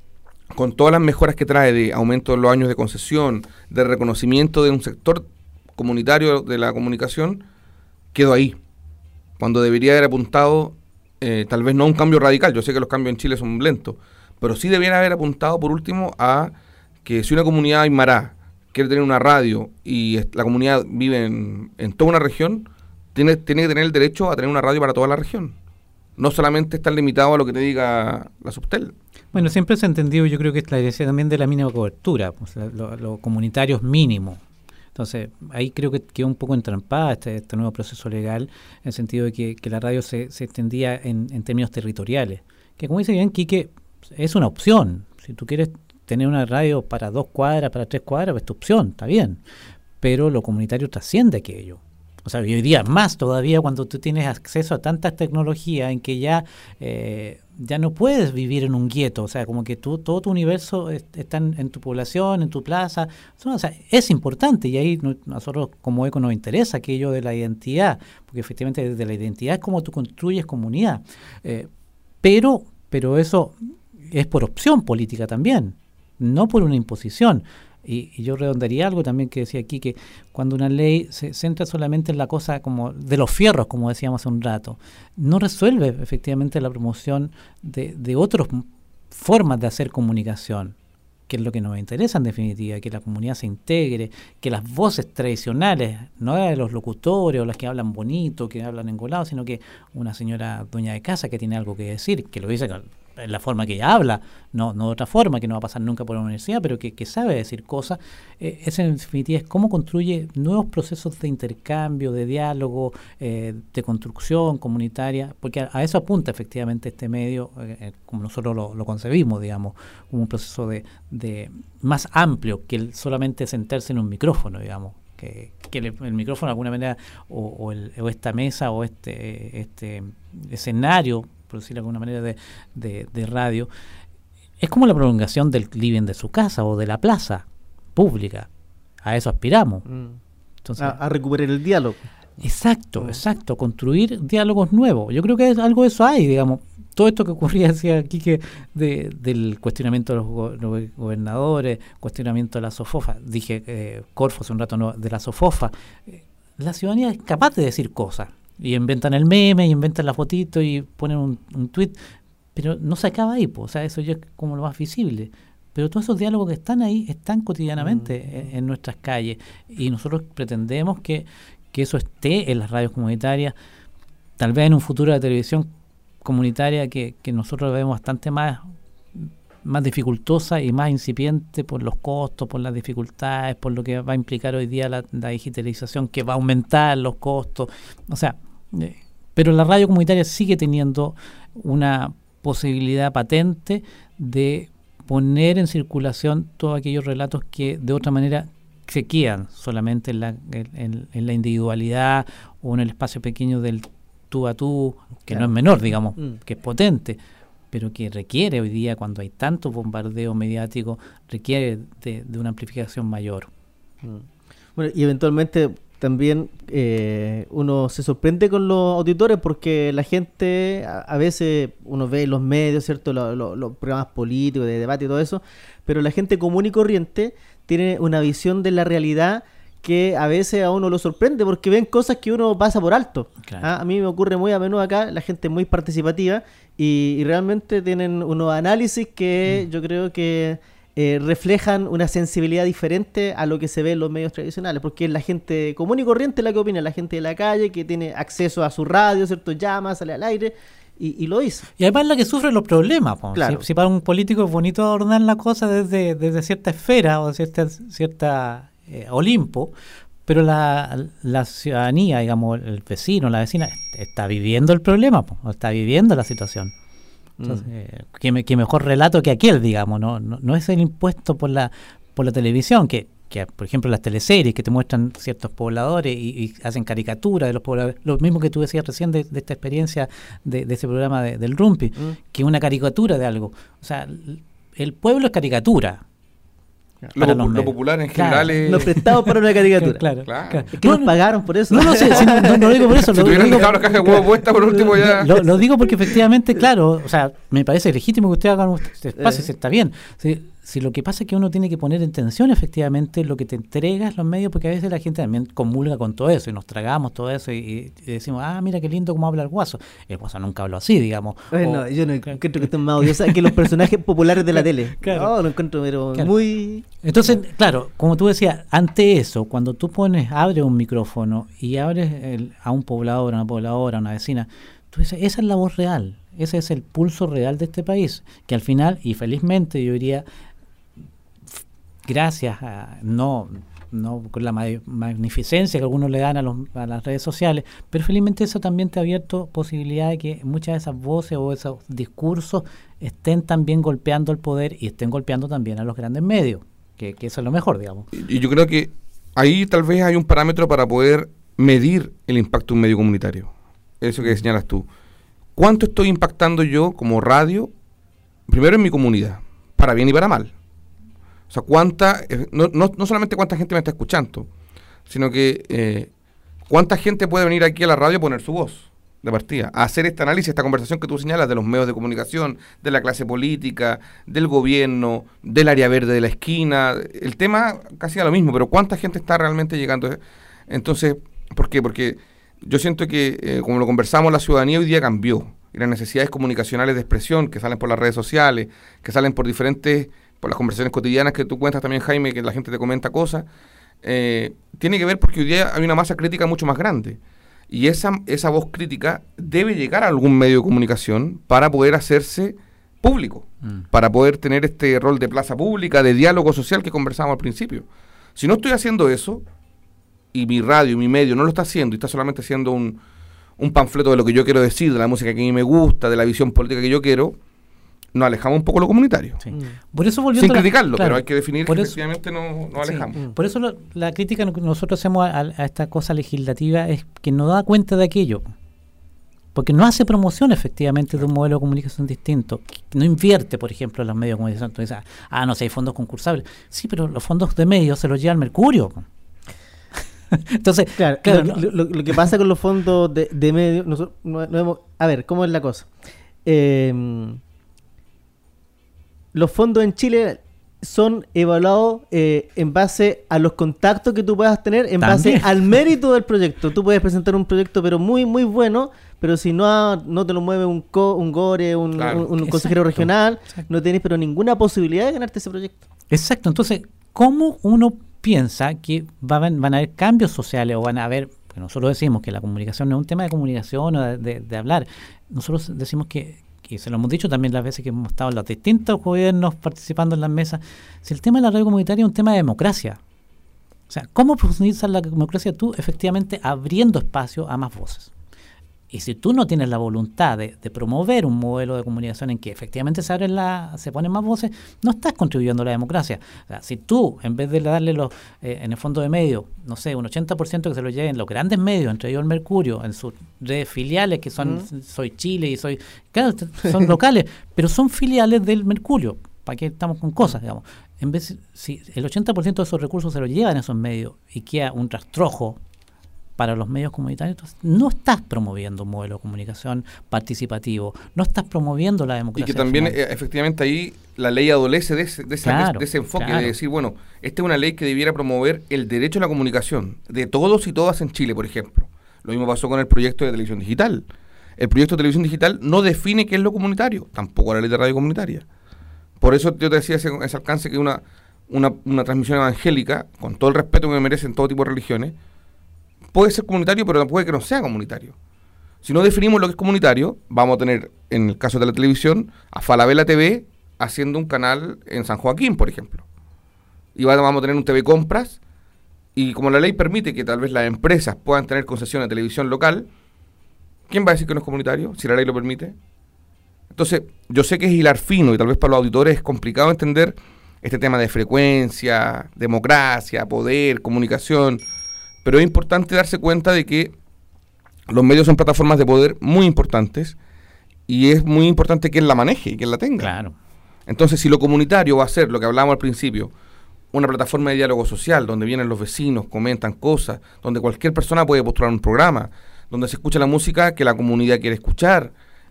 con todas las mejoras que trae de aumento de los años de concesión, de reconocimiento de un sector comunitario de la comunicación, quedó ahí, cuando debería haber apuntado eh, tal vez no a un cambio radical. Yo sé que los cambios en Chile son lentos, pero sí debería haber apuntado por último a que si una comunidad aymara quiere tener una radio y la comunidad vive en, en toda una región, tiene, tiene que tener el derecho a tener una radio para toda la región, no solamente estar limitado a lo que te diga la Subtel. Bueno, siempre se ha entendido, yo creo que es la idea también de la mínima cobertura, pues, lo, lo comunitario es mínimo. Entonces, ahí creo que quedó un poco entrampada este, este nuevo proceso legal, en el sentido de que, que la radio se, se extendía en, en términos territoriales. Que como dice bien Quique, es una opción. Si tú quieres tener una radio para dos cuadras, para tres cuadras, pues es tu opción, está bien. Pero lo comunitario trasciende aquello. O sea, y hoy día más todavía cuando tú tienes acceso a tantas tecnologías en que ya eh, ya no puedes vivir en un gueto. O sea, como que tú, todo tu universo es, está en, en tu población, en tu plaza. O sea, es importante y ahí nosotros como eco nos interesa aquello de la identidad, porque efectivamente desde la identidad es como tú construyes comunidad. Eh, pero, pero eso es por opción política también, no por una imposición. Y, y yo redondaría algo también que decía aquí, que cuando una ley se centra solamente en la cosa como de los fierros, como decíamos hace un rato, no resuelve efectivamente la promoción de, de otras formas de hacer comunicación, que es lo que nos interesa en definitiva, que la comunidad se integre, que las voces tradicionales, no de los locutores o las que hablan bonito, que hablan engolado, sino que una señora dueña de casa que tiene algo que decir, que lo dice en la forma que ella habla, no, no de otra forma, que no va a pasar nunca por la universidad, pero que, que sabe decir cosas. Eh, esa en definitiva es cómo construye nuevos procesos de intercambio, de diálogo, eh, de construcción comunitaria, porque a, a eso apunta efectivamente este medio, eh, como nosotros lo, lo concebimos, digamos, como un proceso de, de más amplio que el solamente sentarse en un micrófono, digamos. Que, que el, el micrófono de alguna manera o, o, el, o esta mesa o este este escenario, por decirlo de alguna manera, de, de, de radio, es como la prolongación del living de su casa o de la plaza pública. A eso aspiramos. Mm. Entonces, a, a recuperar el diálogo. Exacto, mm. exacto, construir diálogos nuevos. Yo creo que es, algo de eso hay, digamos. Todo esto que ocurría, decía aquí, que de, del cuestionamiento de los, go los gobernadores, cuestionamiento de la SOFOFA, dije eh, Corfo hace un rato, no, de la SOFOFA, eh, la ciudadanía es capaz de decir cosas, y inventan el meme, y inventan la fotito, y ponen un, un tweet, pero no se acaba ahí, pues, o sea, eso ya es como lo más visible. Pero todos esos diálogos que están ahí, están cotidianamente mm. en, en nuestras calles, y nosotros pretendemos que, que eso esté en las radios comunitarias, tal vez en un futuro de televisión comunitaria que, que nosotros vemos bastante más, más dificultosa y más incipiente por los costos, por las dificultades, por lo que va a implicar hoy día la, la digitalización, que va a aumentar los costos. O sea, eh, pero la radio comunitaria sigue teniendo una posibilidad patente de poner en circulación todos aquellos relatos que de otra manera se quedan solamente en la, en, en la individualidad o en el espacio pequeño del tú a tú, que claro. no es menor, digamos, mm. que es potente, pero que requiere hoy día, cuando hay tanto bombardeo mediático, requiere de, de una amplificación mayor. Mm. Bueno, y eventualmente también eh, uno se sorprende con los auditores, porque la gente, a, a veces uno ve los medios, ¿cierto?, los, los, los programas políticos, de debate y todo eso, pero la gente común y corriente tiene una visión de la realidad que a veces a uno lo sorprende, porque ven cosas que uno pasa por alto. Claro. ¿Ah? A mí me ocurre muy a menudo acá, la gente es muy participativa y, y realmente tienen unos análisis que mm. yo creo que eh, reflejan una sensibilidad diferente a lo que se ve en los medios tradicionales, porque es la gente común y corriente la que opina, la gente de la calle que tiene acceso a su radio, ¿cierto?, llama, sale al aire y, y lo dice. Y además la que sufre los problemas. Claro. Si, si para un político es bonito adornar la cosa desde, desde cierta esfera o cierta... cierta Eh, Olimpo, pero la, la ciudadanía, digamos, el vecino, la vecina, está viviendo el problema, po, está viviendo la situación. Entonces, mm. eh, ¿qué, me, qué mejor relato que aquel, digamos, no, no, no es el impuesto por la por la televisión, que, que por ejemplo las teleseries que te muestran ciertos pobladores y, y hacen caricaturas de los pobladores, lo mismo que tú decías recién de, de esta experiencia de, de ese programa de, del Rumpi, mm. que es una caricatura de algo. O sea, el pueblo es caricatura. Lo, lo, lo popular en claro, general es... Lo prestado para una caricatura. Claro, claro. claro. Es que no, nos pagaron por eso. No, no sé, si no, no, no lo digo por eso. Si lo, tuvieran lo dejado las cajas de huevo puestas por último ya... Lo, lo digo porque efectivamente, claro, o sea, me parece legítimo que usted haga este espacio, eh. está bien. Si, si lo que pasa es que uno tiene que poner en tensión efectivamente lo que te entregas los medios, porque a veces la gente también comulga con todo eso y nos tragamos todo eso y, y decimos, ah, mira qué lindo cómo habla el Guaso. El Guaso nunca habló así, digamos. Bueno, o, yo no encuentro que estén más odiosos que los personajes populares de la tele. Claro. No, lo encuentro pero claro. muy... Entonces, claro, como tú decías, ante eso, cuando tú pones, abres un micrófono y abres el, a un poblador, a una pobladora, a una vecina, tú dices, esa es la voz real, ese es el pulso real de este país, que al final, y felizmente yo diría, gracias a, no, no con la ma magnificencia que algunos le dan a, los, a las redes sociales, pero felizmente eso también te ha abierto posibilidad de que muchas de esas voces o esos discursos estén también golpeando el poder y estén golpeando también a los grandes medios. Que, que eso es lo mejor, digamos. Y yo creo que ahí tal vez hay un parámetro para poder medir el impacto de un medio comunitario. Eso que señalas tú. ¿Cuánto estoy impactando yo como radio? Primero en mi comunidad, para bien y para mal. O sea, cuánta, no, no, no solamente cuánta gente me está escuchando, sino que eh, cuánta gente puede venir aquí a la radio a poner su voz de partida, a hacer este análisis, esta conversación que tú señalas de los medios de comunicación, de la clase política, del gobierno, del área verde de la esquina. El tema casi es lo mismo, pero ¿cuánta gente está realmente llegando? Entonces, ¿por qué? Porque yo siento que, eh, como lo conversamos, la ciudadanía hoy día cambió. Y las necesidades comunicacionales de expresión que salen por las redes sociales, que salen por diferentes, por las conversaciones cotidianas que tú cuentas también, Jaime, que la gente te comenta cosas, eh, tiene que ver porque hoy día hay una masa crítica mucho más grande. Y esa, esa voz crítica debe llegar a algún medio de comunicación para poder hacerse público, mm. para poder tener este rol de plaza pública, de diálogo social que conversábamos al principio. Si no estoy haciendo eso, y mi radio, mi medio no lo está haciendo, y está solamente haciendo un, un panfleto de lo que yo quiero decir, de la música que a mí me gusta, de la visión política que yo quiero, nos alejamos un poco de lo comunitario. Sí. Por eso Sin criticarlo, la, claro, pero hay que definir que eso, efectivamente nos no alejamos. Sí. Por eso lo, la crítica que nosotros hacemos a, a esta cosa legislativa es que no da cuenta de aquello. Porque no hace promoción efectivamente de un modelo de comunicación distinto. No invierte, por ejemplo, en los medios de comunicación. Entonces, ah, no sé, hay fondos concursables. Sí, pero los fondos de medios se los lleva el Mercurio. Entonces, claro, claro lo, lo, lo que pasa con los fondos de, de medios, nosotros no, no hemos, a ver, ¿cómo es la cosa? Eh, los fondos en Chile son evaluados eh, en base a los contactos que tú puedas tener, en ¿También? base al mérito del proyecto. Tú puedes presentar un proyecto pero muy muy bueno, pero si no no te lo mueve un co, un gore, un, claro. un, un consejero regional, exacto. no tienes pero ninguna posibilidad de ganarte ese proyecto. Exacto, entonces, ¿cómo uno piensa que va, van a haber cambios sociales o van a haber, porque nosotros decimos que la comunicación no es un tema de comunicación o de, de, de hablar, nosotros decimos que y se lo hemos dicho también las veces que hemos estado en los distintos gobiernos participando en las mesas, si el tema de la radio comunitaria es un tema de democracia. O sea, ¿cómo profundizar la democracia tú efectivamente abriendo espacio a más voces? Y si tú no tienes la voluntad de, de promover un modelo de comunicación en que efectivamente se abren la, se ponen más voces, no estás contribuyendo a la democracia. O sea, si tú, en vez de darle los, eh, en el fondo de medios, no sé, un ochenta por ciento que se lo lleven los grandes medios, entre ellos el Mercurio, en sus redes filiales, que son, mm. soy Chile y soy, claro, son locales, pero son filiales del Mercurio, para que estamos con cosas, digamos. En vez, si el ochenta por ciento de esos recursos se los llevan a esos medios y queda un rastrojo para los medios comunitarios, entonces no estás promoviendo un modelo de comunicación participativo, no estás promoviendo la democracia. Y que también eh, efectivamente ahí la ley adolece de ese, de esa, claro, de ese enfoque, claro. de decir, bueno, esta es una ley que debiera promover el derecho a la comunicación de todos y todas en Chile, por ejemplo. Lo mismo pasó con el proyecto de televisión digital. El proyecto de televisión digital no define qué es lo comunitario, tampoco la ley de radio comunitaria. Por eso yo te decía ese, ese alcance que una, una, una transmisión evangélica, con todo el respeto que me merecen todo tipo de religiones, puede ser comunitario, pero puede que no sea comunitario. Si no definimos lo que es comunitario, vamos a tener, en el caso de la televisión, a Falabella T V haciendo un canal en San Joaquín, por ejemplo. Y vamos a tener un T V Compras, y como la ley permite que tal vez las empresas puedan tener concesión de televisión local, ¿quién va a decir que no es comunitario, si la ley lo permite? Entonces, yo sé que es hilar fino, y tal vez para los auditores es complicado entender este tema de frecuencia, democracia, poder, comunicación, pero es importante darse cuenta de que los medios son plataformas de poder muy importantes y es muy importante quién la maneje y quién la tenga. Claro. Entonces, si lo comunitario va a ser, lo que hablábamos al principio, una plataforma de diálogo social, donde vienen los vecinos, comentan cosas, donde cualquier persona puede postular un programa, donde se escucha la música que la comunidad quiere escuchar,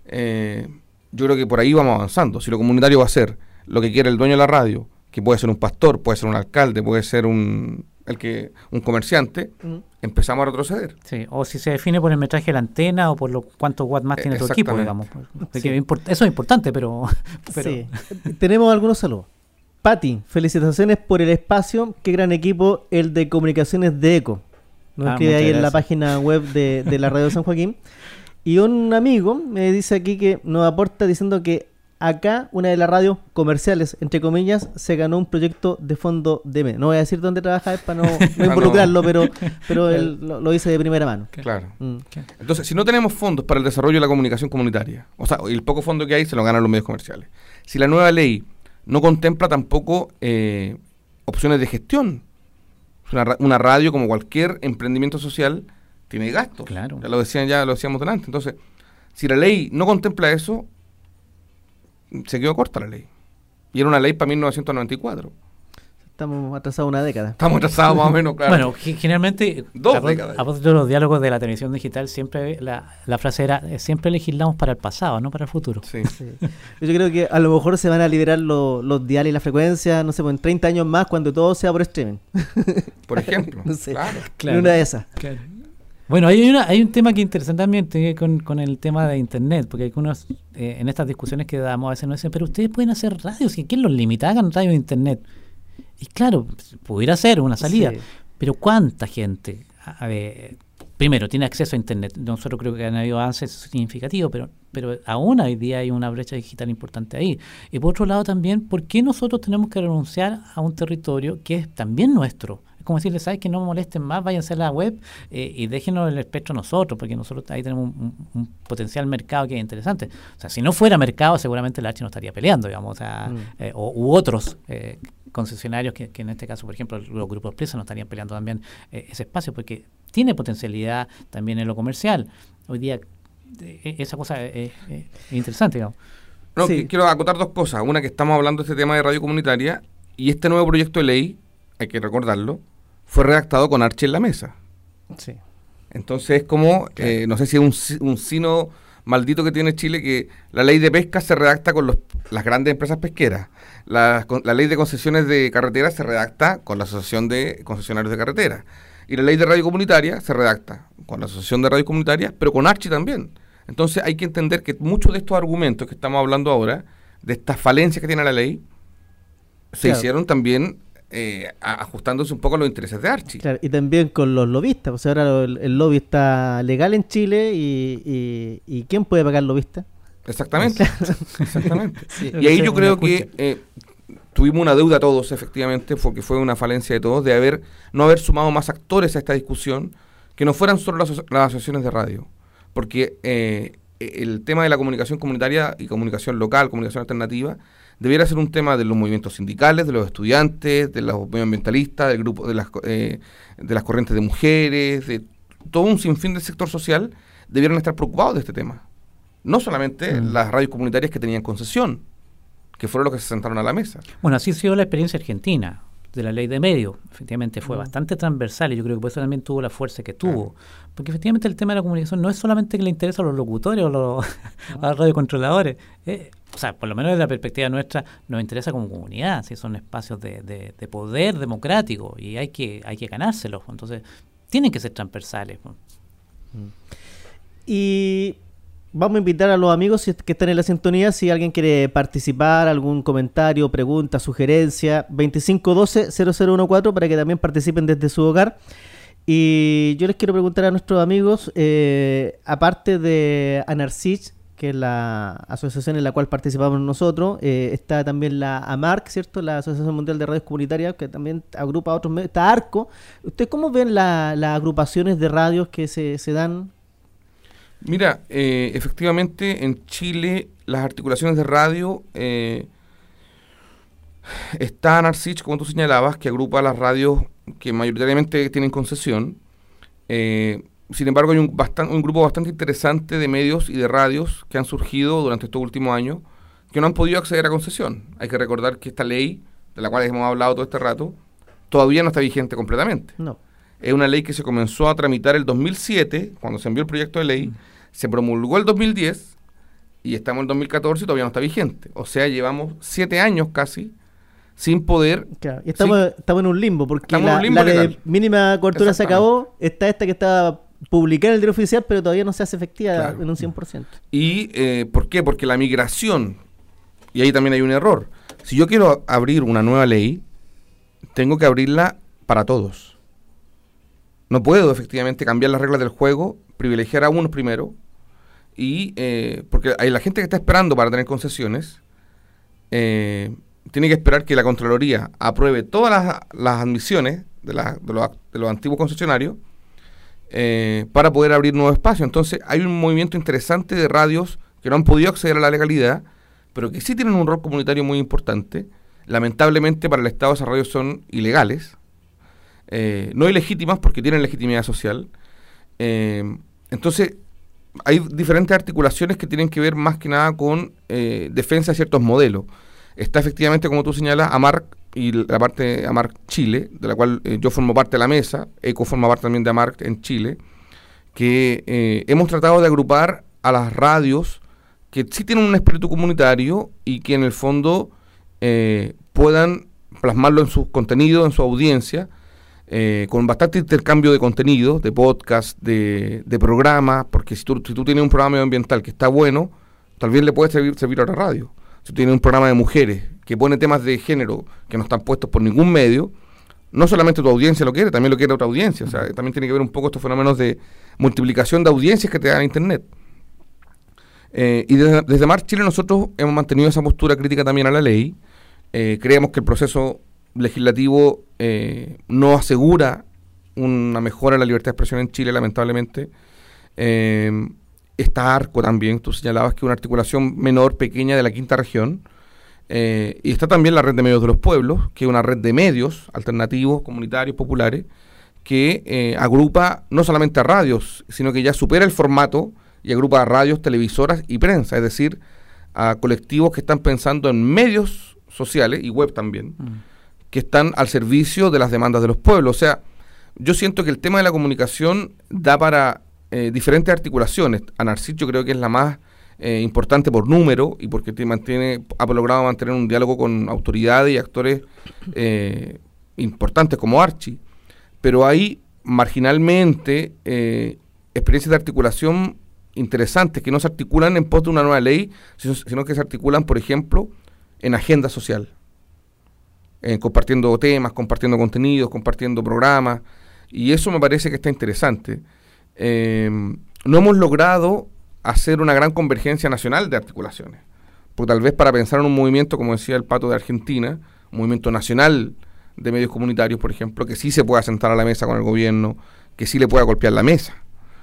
eh, yo creo que por ahí vamos avanzando. Si lo comunitario va a ser lo que quiere el dueño de la radio, que puede ser un pastor, puede ser un alcalde, puede ser un... el que un comerciante, mm. empezamos a retroceder. Sí, o si se define por el metraje de la antena o por lo cuántos watts más tiene tu equipo, digamos. Sí. Import- eso es importante, pero... pero... Sí. Tenemos algunos saludos. Pati, felicitaciones por el espacio. Qué gran equipo el de comunicaciones de ECO. Nos ah, escribe ahí gracias. En la página web de, de la Radio San Joaquín. Y un amigo me dice aquí que nos aporta diciendo que acá, una de las radios comerciales, entre comillas, se ganó un proyecto de fondo de medios. No voy a decir dónde trabaja es para no, no involucrarlo, pero, pero él lo, lo dice de primera mano. Claro. Mm. Entonces, si no tenemos fondos para el desarrollo de la comunicación comunitaria, o sea, el poco fondo que hay se lo ganan los medios comerciales. Si la nueva ley no contempla tampoco eh, opciones de gestión, una, una radio, como cualquier emprendimiento social, tiene gastos. Claro. Ya lo decían, ya lo decíamos delante. Entonces, si la ley no contempla eso, se quedó corta la ley. Y era una ley para mil novecientos noventa y cuatro. Estamos atrasados una década. Estamos atrasados más o menos, claro. Bueno, generalmente, dos a, décadas. A propósito de los diálogos de la televisión digital, siempre la, la frase era, siempre legislamos para el pasado, no para el futuro. Sí. Sí. Yo creo que a lo mejor se van a liberar lo, los diales y la frecuencia, no sé, pues en treinta años más, cuando todo sea por streaming. Por ejemplo. No sé, claro. claro. Una de esas. Claro. Bueno, hay una hay un tema que es interesante también con, con el tema de internet, porque algunos eh, en estas discusiones que damos a veces nos dicen, pero ustedes pueden hacer radios, ¿y quién los limita? Hagan radio de internet. Y claro, pudiera ser una salida, sí. Pero ¿cuánta gente a ver, primero, tiene acceso a Internet. Nosotros creo que han habido avances significativos, pero, pero aún hoy día hay una brecha digital importante ahí. Y por otro lado también, ¿por qué nosotros tenemos que renunciar a un territorio que es también nuestro? Es como decirles, ¿sabes? Que no me molesten más, váyanse a la web eh, y déjenos el espectro nosotros, porque nosotros ahí tenemos un, un, un potencial mercado que es interesante. O sea, si no fuera mercado, seguramente la H no estaría peleando, digamos, o sea, mm. eh, o, u otros eh, concesionarios que, que en este caso, por ejemplo, los grupos Prisa no estarían peleando también eh, ese espacio, porque tiene potencialidad también en lo comercial. Hoy día eh, esa cosa es, es, es interesante, digamos. No, Sí. quiero acotar dos cosas. Una, que estamos hablando de este tema de radio comunitaria, y este nuevo proyecto de ley, hay que recordarlo, fue redactado con Archi en la mesa. Sí. Entonces es como, eh, no sé si es un, un sino maldito que tiene Chile, que la ley de pesca se redacta con los, las grandes empresas pesqueras. La, con, la ley de concesiones de carreteras se redacta con la Asociación de Concesionarios de Carreteras. Y la ley de radio comunitaria se redacta con la Asociación de Radio Comunitarias, pero con Archi también. Entonces hay que entender que muchos de estos argumentos que estamos hablando ahora, de estas falencias que tiene la ley, se Claro. hicieron también eh, a- ajustándose un poco a los intereses de Archi. Claro, y también con los lobistas. O sea, ahora el, el lobby está legal en Chile y, y, y ¿quién puede pagar lobista? Exactamente. Exactamente. Sí. Y ahí yo Una creo escucha. que eh, tuvimos una deuda todos, efectivamente, porque fue una falencia de todos, de haber no haber sumado más actores a esta discusión, que no fueran solo las, aso- las asociaciones de radio. Porque eh, el tema de la comunicación comunitaria y comunicación local, comunicación alternativa, debiera ser un tema de los movimientos sindicales, de los estudiantes, de los medioambientalistas, del grupo de las, co- eh, de las corrientes de mujeres, de todo un sinfín del sector social, debieran estar preocupados de este tema. No solamente Mm. las radios comunitarias que tenían concesión, que fueron los que se sentaron a la mesa. Bueno, así ha sido la experiencia argentina de la ley de medios. Efectivamente fue Mm. bastante transversal y yo creo que por eso también tuvo la fuerza que tuvo. Porque efectivamente el tema de la comunicación no es solamente que le interesa a los locutores o los, a los radiocontroladores. Eh, o sea, por lo menos desde la perspectiva nuestra, nos interesa como comunidad. Si son espacios de, de, de poder democrático y hay que, hay que ganárselos. Entonces, tienen que ser transversales. Y vamos a invitar a los amigos si es que están en la sintonía, si alguien quiere participar, algún comentario, pregunta, sugerencia, veinticinco doce cero cero catorce para que también participen desde su hogar. Y yo les quiero preguntar a nuestros amigos, eh, aparte de ANARCIC, que es la asociación en la cual participamos nosotros, eh, está también la AMARC, ¿cierto? La Asociación Mundial de Radios Comunitarias, que también agrupa a otros medios. Está ARCO. ¿Ustedes cómo ven la- las agrupaciones de radios que se, se dan? Mira, eh, efectivamente en Chile las articulaciones de radio, eh, está ANARCIC, como tú señalabas, que agrupa las radios que mayoritariamente tienen concesión. Eh, sin embargo, hay un, bastan- un grupo bastante interesante de medios y de radios que han surgido durante estos últimos años que no han podido acceder a concesión. Hay que recordar que esta ley, de la cual hemos hablado todo este rato, todavía no está vigente completamente. No. Es una ley que se comenzó a tramitar el dos mil siete, cuando se envió el proyecto de ley, se promulgó el dos mil diez y estamos en el dos mil catorce y todavía no está vigente. O sea, llevamos siete años casi sin poder... Claro, y estamos, estamos en un limbo, porque Estamos en la, un limbo la de legal. mínima cobertura se Exactamente. acabó, está esta que está publicada en el diario oficial, pero todavía no se hace efectiva Claro. en un cien por ciento. ¿Y eh, por qué? Porque la migración, y ahí también hay un error, si yo quiero abrir una nueva ley, tengo que abrirla para todos. No puedo efectivamente cambiar las reglas del juego, privilegiar a unos primero, y eh, porque hay la gente que está esperando para tener concesiones, eh, tiene que esperar que la Contraloría apruebe todas las, las admisiones de, la- de, los, de los antiguos concesionarios eh, para poder abrir nuevos espacios. Entonces hay un movimiento interesante de radios que no han podido acceder a la legalidad, pero que sí tienen un rol comunitario muy importante. Lamentablemente para el Estado esas radios son ilegales, eh, no ilegítimas porque tienen legitimidad social. Eh, entonces hay diferentes articulaciones que tienen que ver más que nada con eh, defensa de ciertos modelos. Está efectivamente, como tú señalas, AMARC y la parte de AMARC Chile, de la cual eh, yo formo parte de la mesa, ECO forma parte también de AMARC en Chile, que eh, hemos tratado de agrupar a las radios que sí tienen un espíritu comunitario y que en el fondo eh, puedan plasmarlo en sus contenidos, en su audiencia, eh, con bastante intercambio de contenidos, de podcast, de, de programas, porque si tú, si tú tienes un programa medioambiental que está bueno, tal vez le puede servir, servir a la radio. Si tú tienes un programa de mujeres que pone temas de género que no están puestos por ningún medio, no solamente tu audiencia lo quiere, también lo quiere otra audiencia. O sea, también tiene que ver un poco estos fenómenos de multiplicación de audiencias que te da Internet. Eh, y desde, desde March Chile nosotros hemos mantenido esa postura crítica también a la ley. Eh, creemos que el proceso legislativo eh, no asegura una mejora de la libertad de expresión en Chile, lamentablemente. Eh, está ARCO también, tú señalabas que una articulación menor, pequeña de la quinta región. Eh, y está también la Red de Medios de los Pueblos, que es una red de medios alternativos, comunitarios, populares, que eh, agrupa no solamente a radios, sino que ya supera el formato y agrupa a radios, televisoras y prensa, es decir, a colectivos que están pensando en medios sociales y web también, mm. que están al servicio de las demandas de los pueblos. O sea, yo siento que el tema de la comunicación da para eh, diferentes articulaciones. ANARCIT yo creo que es la más eh, importante por número y porque te mantiene, ha logrado mantener un diálogo con autoridades y actores eh, importantes como Archi, pero hay marginalmente eh, experiencias de articulación interesantes que no se articulan en pos de una nueva ley, sino, sino que se articulan, por ejemplo, en agenda social, eh, compartiendo temas, compartiendo contenidos, compartiendo programas, y eso me parece que está interesante. Eh, no hemos logrado hacer una gran convergencia nacional de articulaciones, porque tal vez para pensar en un movimiento, como decía el Pato de Argentina, un movimiento nacional de medios comunitarios, por ejemplo, que sí se pueda sentar a la mesa con el gobierno, que sí le pueda golpear la mesa,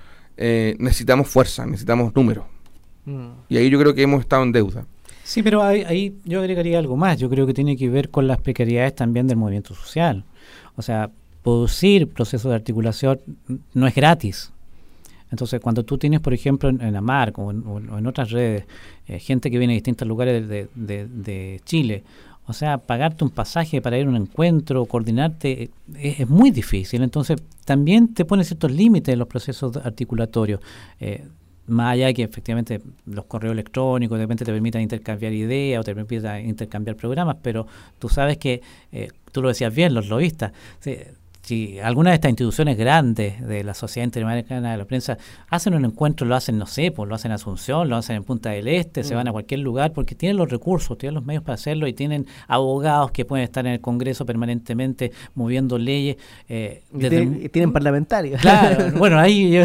eh, necesitamos fuerza, necesitamos números. Mm. Y ahí yo creo que hemos estado en deuda. Sí, pero ahí, ahí yo agregaría algo más. Yo creo que tiene que ver con las precariedades también del movimiento social. O sea, producir procesos de articulación no es gratis. Entonces, cuando tú tienes, por ejemplo, en, en AMARC o en, o en otras redes, eh, gente que viene de distintos lugares de, de, de Chile, o sea, pagarte un pasaje para ir a un encuentro, coordinarte, es, es muy difícil. Entonces, también te pone ciertos límites en los procesos articulatorios. Eh, más allá de que efectivamente los correos electrónicos de repente te permitan intercambiar ideas o te permitan intercambiar programas, pero tú sabes que, eh, tú lo decías bien, los lobistas, ¿sí? Si algunas de estas instituciones grandes de la Sociedad Interamericana de la Prensa hacen un encuentro, lo hacen, no sé, pues lo hacen en Asunción, lo hacen en Punta del Este, mm. se van a cualquier lugar porque tienen los recursos, tienen los medios para hacerlo y tienen abogados que pueden estar en el Congreso permanentemente moviendo leyes. Eh, y, te, el, y tienen parlamentarios. Claro, bueno, ahí yo,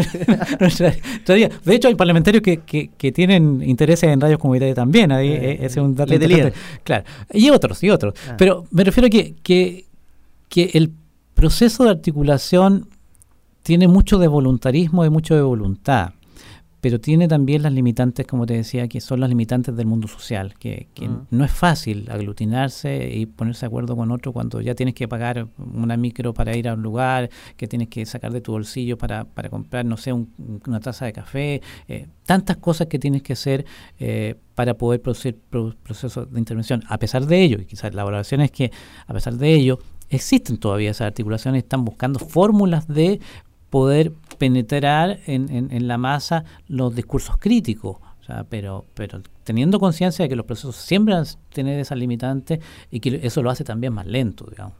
todavía, de hecho hay parlamentarios que, que, que tienen intereses en radios comunitarias también, ahí eh, ese es un dato importante. Claro, y otros, y otros. Ah. Pero me refiero a que, que, que el proceso de articulación tiene mucho de voluntarismo y mucho de voluntad, pero tiene también las limitantes, como te decía, que son las limitantes del mundo social, que, que uh-huh. no es fácil aglutinarse y ponerse de acuerdo con otro cuando ya tienes que pagar una micro para ir a un lugar, que tienes que sacar de tu bolsillo para, para comprar, no sé, un, una taza de café, eh, tantas cosas que tienes que hacer eh, para poder producir pro, procesos de intervención. A pesar de ello, y quizás la valoración es que a pesar de ello, existen todavía esas articulaciones, están buscando fórmulas de poder penetrar en, en, en la masa los discursos críticos, o sea, pero, pero teniendo conciencia de que los procesos siempre van a tener esas limitantes y que eso lo hace también más lento, digamos.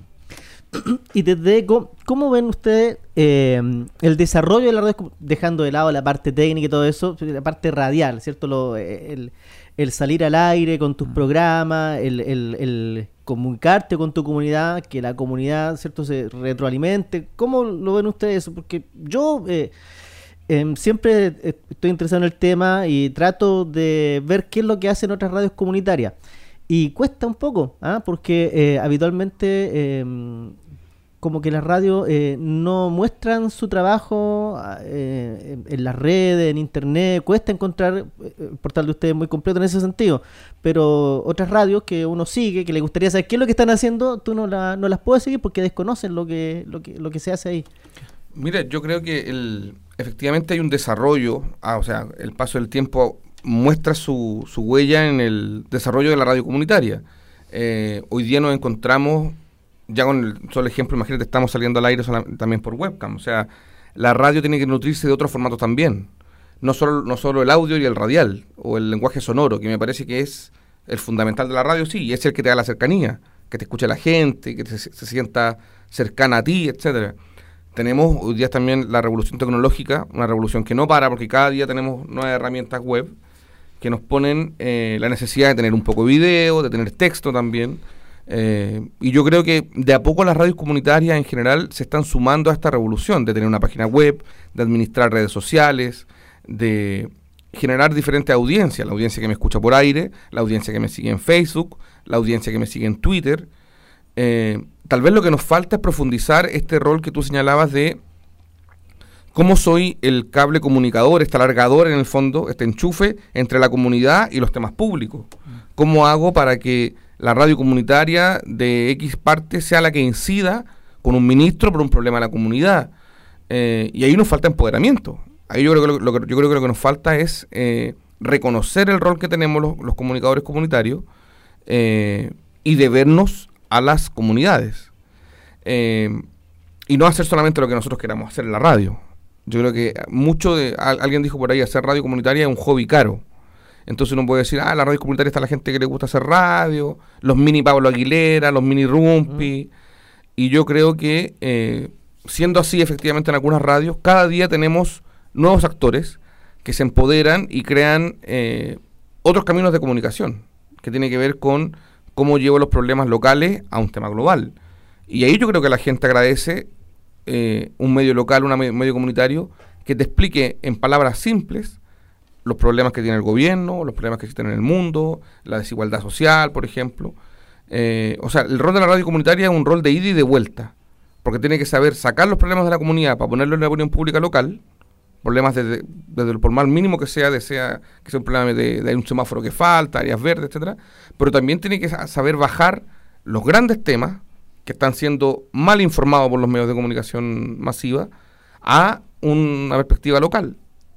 Y desde ECO, ¿cómo ven ustedes eh, el desarrollo de la red, dejando de lado la parte técnica y todo eso, la parte radial, ¿cierto? Lo, el, el salir al aire con tus mm. programas, el, el, el comunicarte con tu comunidad, que la comunidad, ¿cierto?, se retroalimente. ¿Cómo lo ven ustedes? Porque yo eh, eh, siempre estoy interesado en el tema y trato de ver qué es lo que hacen otras radios comunitarias. Y cuesta un poco, ¿ah? Porque eh, habitualmente eh, como que las radios eh, no muestran su trabajo eh, en, en las redes, en internet. Cuesta encontrar, eh, el portal de ustedes es muy completo en ese sentido, pero otras radios que uno sigue, que le gustaría saber qué es lo que están haciendo, tú no, la, no las puedes seguir porque desconocen lo que, lo que, lo que se hace ahí. Mira, yo creo que el, efectivamente hay un desarrollo, ah, o sea, el paso del tiempo muestra su, su huella en el desarrollo de la radio comunitaria. Eh, hoy día nos encontramos, ya con el solo ejemplo, imagínate, estamos saliendo al aire sola, también por webcam, o sea, la radio tiene que nutrirse de otros formatos también, no solo, no solo el audio y el radial, o el lenguaje sonoro, que me parece que es el fundamental de la radio, sí, y es el que te da la cercanía, que te escuche la gente, que te, se sienta cercana a ti, etcétera. Tenemos hoy día también la revolución tecnológica, una revolución que no para, porque cada día tenemos nuevas herramientas web que nos ponen eh, la necesidad de tener un poco de video, de tener texto también, Eh, y yo creo que de a poco las radios comunitarias en general se están sumando a esta revolución de tener una página web, de administrar redes sociales, de generar diferentes audiencias, la audiencia que me escucha por aire, la audiencia que me sigue en Facebook, la audiencia que me sigue en Twitter. Eh, tal vez lo que nos falta es profundizar este rol que tú señalabas de cómo soy el cable comunicador, este alargador en el fondo, este enchufe entre la comunidad y los temas públicos. ¿Cómo hago para que la radio comunitaria de X parte sea la que incida con un ministro por un problema de la comunidad? Eh, y ahí nos falta empoderamiento. Ahí yo creo que lo, lo, yo creo que lo que nos falta es eh, reconocer el rol que tenemos los, los comunicadores comunitarios eh, y debernos a las comunidades. Eh, y no hacer solamente lo que nosotros queramos hacer en la radio. Yo creo que mucho de... A, alguien dijo por ahí, hacer radio comunitaria es un hobby caro. Entonces uno puede decir, ah, la radio comunitaria está la gente que le gusta hacer radio, los mini Pablo Aguilera, los mini Rumpi. Mm. Y yo creo que, eh, siendo así efectivamente en algunas radios, cada día tenemos nuevos actores que se empoderan y crean eh, otros caminos de comunicación, que tiene que ver con cómo llevo los problemas locales a un tema global. Y ahí yo creo que la gente agradece eh, un medio local, un medio, medio comunitario, que te explique en palabras simples los problemas que tiene el gobierno, los problemas que existen en el mundo, la desigualdad social, por ejemplo. Eh, o sea, el rol de la radio comunitaria es un rol de ida y de vuelta, porque tiene que saber sacar los problemas de la comunidad para ponerlos en la opinión pública local, problemas desde, desde el por más mínimo que sea, desea que sea un problema de, de un semáforo que falta, áreas verdes, etcétera, pero también tiene que saber bajar los grandes temas que están siendo mal informados por los medios de comunicación masiva a una perspectiva local.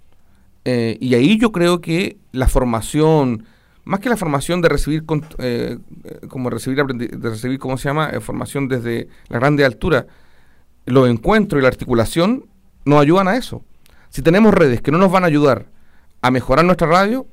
Eh, y ahí yo creo que la formación, más que la formación de recibir, eh, como recibir, de recibir, ¿cómo se llama? Eh, formación desde la grande altura, los encuentros y la articulación nos ayudan a eso. Si tenemos redes que no nos van a ayudar a mejorar nuestra radio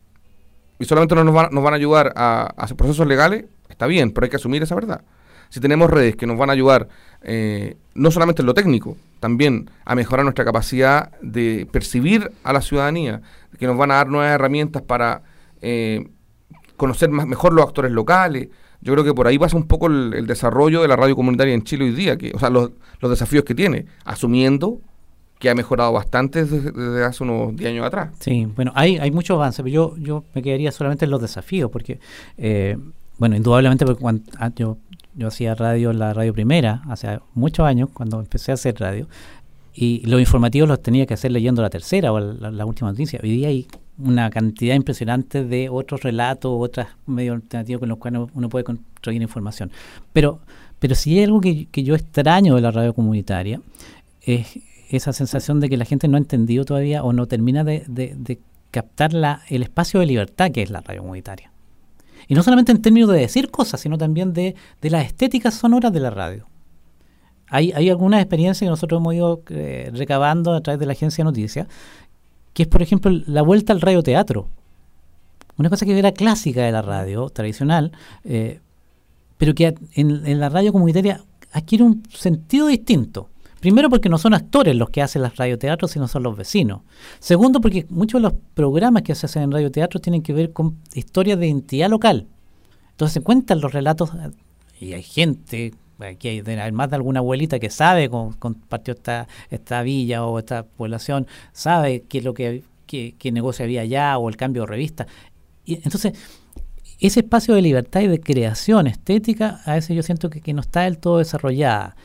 y solamente no nos van, nos van a ayudar a, a hacer procesos legales, está bien, pero hay que asumir esa verdad. Si tenemos redes que nos van a ayudar eh, no solamente en lo técnico, también a mejorar nuestra capacidad de percibir a la ciudadanía, que nos van a dar nuevas herramientas para eh, conocer más, mejor los actores locales. Yo creo que por ahí pasa un poco el, el desarrollo de la radio comunitaria en Chile hoy día, que, o sea, los, los desafíos que tiene, asumiendo que ha mejorado bastante desde, desde hace unos diez años atrás. Sí, bueno, hay, hay mucho avance, pero yo, yo me quedaría solamente en los desafíos, porque, eh, bueno, indudablemente, porque cuando, yo... Yo hacía radio en la Radio Primera hace muchos años, cuando empecé a hacer radio, y los informativos los tenía que hacer leyendo la tercera o la, la última noticia. Hoy día hay una cantidad impresionante de otros relatos, otros medios alternativos con los cuales uno, uno puede construir información. Pero pero si hay algo que, que yo extraño de la radio comunitaria, es esa sensación de que la gente no ha entendido todavía o no termina de, de, de captar la, el espacio de libertad que es la radio comunitaria. Y no solamente en términos de decir cosas, sino también de, de las estéticas sonoras de la radio. Hay, hay algunas experiencias que nosotros hemos ido eh, recabando a través de la agencia de noticias, que es, por ejemplo, la vuelta al radioteatro. Una cosa que era clásica de la radio, tradicional, eh, pero que en, en la radio comunitaria adquiere un sentido distinto. Primero, porque no son actores los que hacen los radioteatros, sino son los vecinos. Segundo, porque muchos de los programas que se hacen en radioteatro tienen que ver con historias de identidad local. Entonces se cuentan los relatos, y hay gente, aquí hay, hay más de alguna abuelita que sabe cómo compartió esta, esta villa o esta población, sabe qué es lo que qué, qué negocio había allá o el cambio de revista. Y entonces, ese espacio de libertad y de creación estética, a veces yo siento que, que no está del todo desarrollada.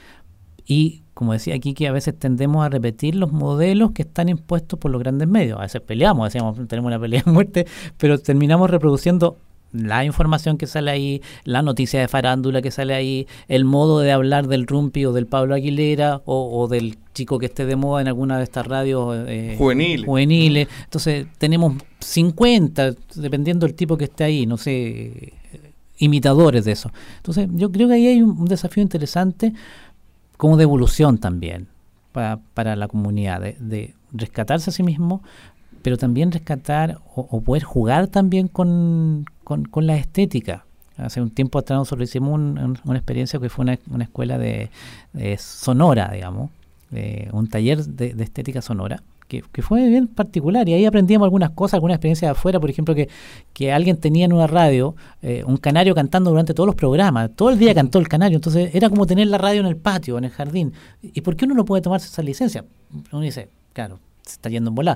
Y como decía aquí, que a veces tendemos a repetir los modelos que están impuestos por los grandes medios. A veces peleamos, decíamos, tenemos una pelea de muerte, pero terminamos reproduciendo la información que sale ahí, la noticia de farándula que sale ahí, el modo de hablar del Rumpi o del Pablo Aguilera o, o del chico que esté de moda en alguna de estas radios eh, juveniles. juveniles. Entonces tenemos cincuenta, dependiendo del tipo que esté ahí, no sé, imitadores de eso. Entonces yo creo que ahí hay un, un desafío interesante como de evolución también para, para la comunidad, de, de rescatarse a sí mismo, pero también rescatar o, o poder jugar también con, con, con la estética. Hace un tiempo atrás nosotros hicimos un, un, una experiencia que fue una, una escuela de, de sonora, digamos, eh, un taller de, de estética sonora, que, que fue bien particular, y ahí aprendíamos algunas cosas, algunas experiencias de afuera, por ejemplo, que, que alguien tenía en una radio eh, un canario cantando durante todos los programas, todo el día cantó el canario, entonces era como tener la radio en el patio, en el jardín. ¿Y por qué uno no puede tomarse esa licencia? Uno dice, claro, se está yendo en volada.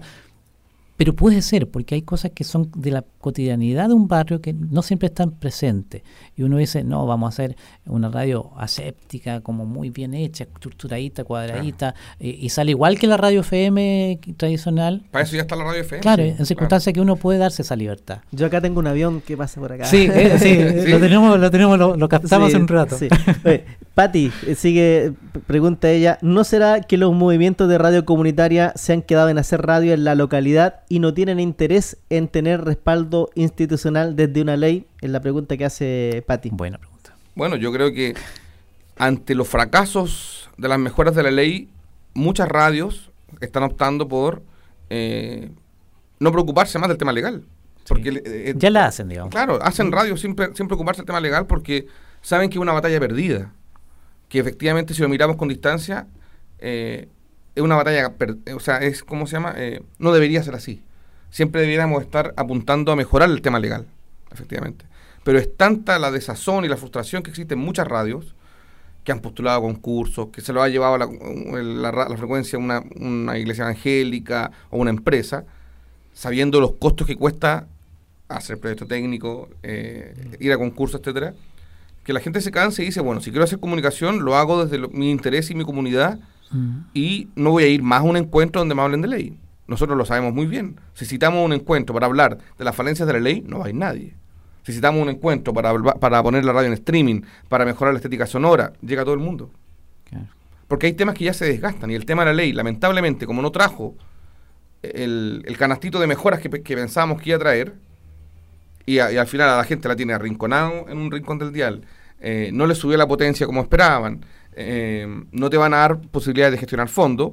Pero puede ser, porque hay cosas que son de la cotidianidad de un barrio que no siempre están presentes. Y uno dice, no, vamos a hacer una radio aséptica, como muy bien hecha, estructuradita, cuadradita, claro. y, y sale igual que la radio F M tradicional. Para eso ya está la radio F M. Claro, sí, en circunstancias claro. que uno puede darse esa libertad. Yo acá tengo un avión que pasa por acá. Sí, eh, sí, ¿Sí? lo tenemos, lo, tenemos lo, lo captamos Sí, hace un rato. Sí. Oye, Pati, eh, sigue, pregunta ella, ¿no será que los movimientos de radio comunitaria se han quedado en hacer radio en la localidad y no tienen interés en tener respaldo institucional desde una ley? Es la pregunta que hace Pati. Buena pregunta. Bueno, yo creo que ante los fracasos de las mejoras de la ley, muchas radios están optando por eh, no preocuparse más del tema legal. Porque Sí. eh, Ya la hacen, digamos. Claro, hacen radio sin, pre- sin preocuparse del tema legal porque saben que es una batalla perdida. Que efectivamente, si lo miramos con distancia, eh, es una batalla, per- o sea, es, ¿cómo se llama? Eh, no debería ser así. Siempre debiéramos estar apuntando a mejorar el tema legal, efectivamente. Pero es tanta la desazón y la frustración que existe en muchas radios que han postulado concursos, que se lo ha llevado la, la, la, la frecuencia una, una iglesia evangélica o una empresa, sabiendo los costos que cuesta hacer proyecto técnico, eh, ir a concursos, etcétera, que la gente se canse y dice, bueno, si quiero hacer comunicación, lo hago desde lo, mi interés y mi comunidad, Mm. y no voy a ir más a un encuentro donde me hablen de ley. Nosotros lo sabemos muy bien. Si citamos un encuentro para hablar de las falencias de la ley, no va a ir nadie. Si citamos un encuentro para, para poner la radio en streaming, para mejorar la estética sonora, llega todo el mundo. Claro. Porque hay temas que ya se desgastan, y el tema de la ley, lamentablemente, como no trajo el, el canastito de mejoras que, que pensábamos que iba a traer, y, a, y al final a la gente la tiene arrinconado en un rincón del dial, eh, no le subió la potencia como esperaban, eh, no te van a dar posibilidades de gestionar fondos,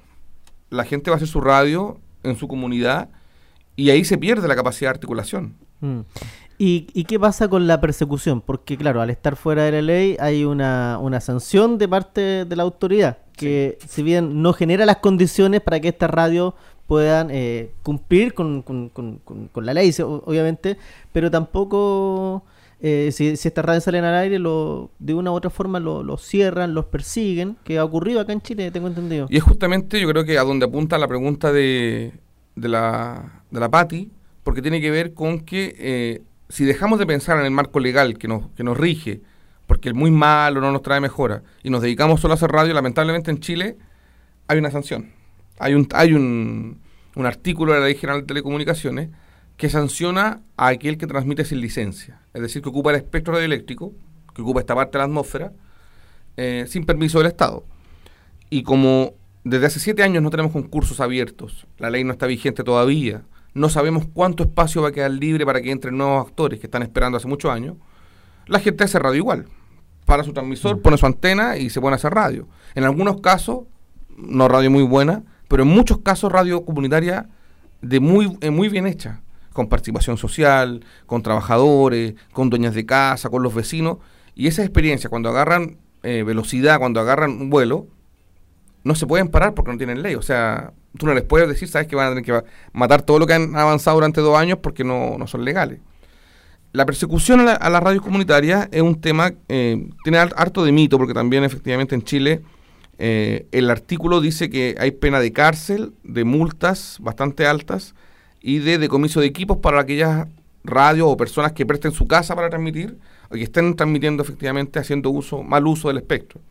la gente va a hacer su radio en su comunidad y ahí se pierde la capacidad de articulación. Mm. ¿Y, ¿Y qué pasa con la persecución? Porque claro, al estar fuera de la ley hay una, una sanción de parte de la autoridad que sí. Si bien no genera las condiciones para que estas radios puedan eh, cumplir con, con, con, con, con la ley, obviamente, pero tampoco... Eh, si, si estas radios salen al aire, lo, de una u otra forma lo, lo cierran, los persiguen, que ha ocurrido acá en Chile, tengo entendido. Y es justamente, yo creo que a donde apunta la pregunta de, de la, de la Pati, porque tiene que ver con que eh, si dejamos de pensar en el marco legal que nos, que nos rige, porque el muy malo no nos trae mejora, y nos dedicamos solo a hacer radio, lamentablemente en Chile hay una sanción. Hay un, hay un, un artículo de la Ley General de Telecomunicaciones que sanciona a aquel que transmite sin licencia, es decir, que ocupa el espectro radioeléctrico, que ocupa esta parte de la atmósfera, eh, sin permiso del Estado. Y como desde hace siete años no tenemos concursos abiertos, la ley no está vigente todavía, no sabemos cuánto espacio va a quedar libre para que entren nuevos actores que están esperando hace muchos años, la gente hace radio igual. Para su transmisor, mm. pone su antena y se pone a hacer radio. En algunos casos, no radio muy buena, pero en muchos casos radio comunitaria de muy, eh, muy bien hecha, con participación social, con trabajadores, con dueñas de casa, con los vecinos, y esa experiencia, cuando agarran eh, velocidad, cuando agarran un vuelo, no se pueden parar porque no tienen ley. O sea, tú no les puedes decir, sabes que van a tener que matar todo lo que han avanzado durante dos años porque no, no son legales. La persecución a la, a las radios comunitarias es un tema, eh, tiene harto de mito, porque también efectivamente en Chile eh, el artículo dice que hay pena de cárcel, de multas bastante altas, y de decomiso de equipos para aquellas radios o personas que presten su casa para transmitir o que estén transmitiendo efectivamente haciendo uso mal uso del espectro.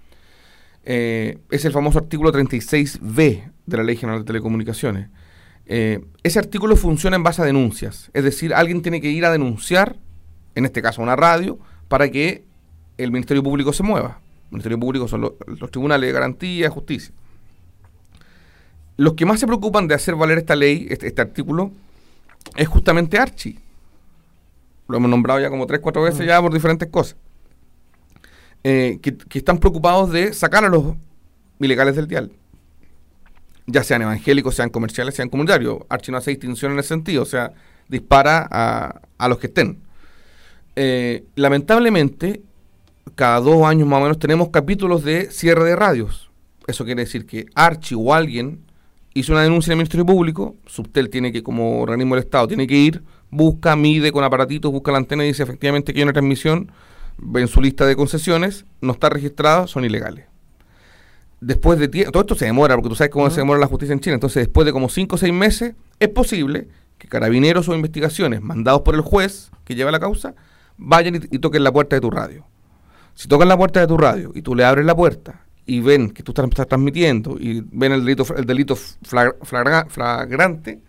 Eh, es el famoso artículo treinta y seis B de la Ley General de Telecomunicaciones. Eh, ese artículo funciona en base a denuncias, es decir, alguien tiene que ir a denunciar, en este caso a una radio, para que el Ministerio Público se mueva. El Ministerio Público son los, los tribunales de garantía y justicia. Los que más se preocupan de hacer valer esta ley, este, este artículo, es justamente Archi. Lo hemos nombrado ya como tres, cuatro veces ya por diferentes cosas. Eh, que, que están preocupados de sacar a los ilegales del dial. Ya sean evangélicos, sean comerciales, sean comunitarios. Archi no hace distinción en ese sentido, o sea, dispara a, a los que estén. Eh, lamentablemente, cada dos años más o menos tenemos capítulos de cierre de radios. Eso quiere decir que Archi o alguien hizo una denuncia en el Ministerio Público, Subtel tiene que, como organismo del Estado, tiene que ir, busca, mide con aparatitos, busca la antena y dice efectivamente que hay una transmisión, en su lista de concesiones, no está registrada, son ilegales. Después de tiempo, todo esto se demora, porque tú sabes cómo uh-huh. se demora la justicia en Chile, entonces después de como cinco o seis meses, es posible que carabineros o investigaciones mandados por el juez que lleva la causa, vayan y, y toquen la puerta de tu radio. Si tocan la puerta de tu radio y tú le abres la puerta y ven que tú estás, estás transmitiendo y ven el delito, el delito flag, flagra, flagrante,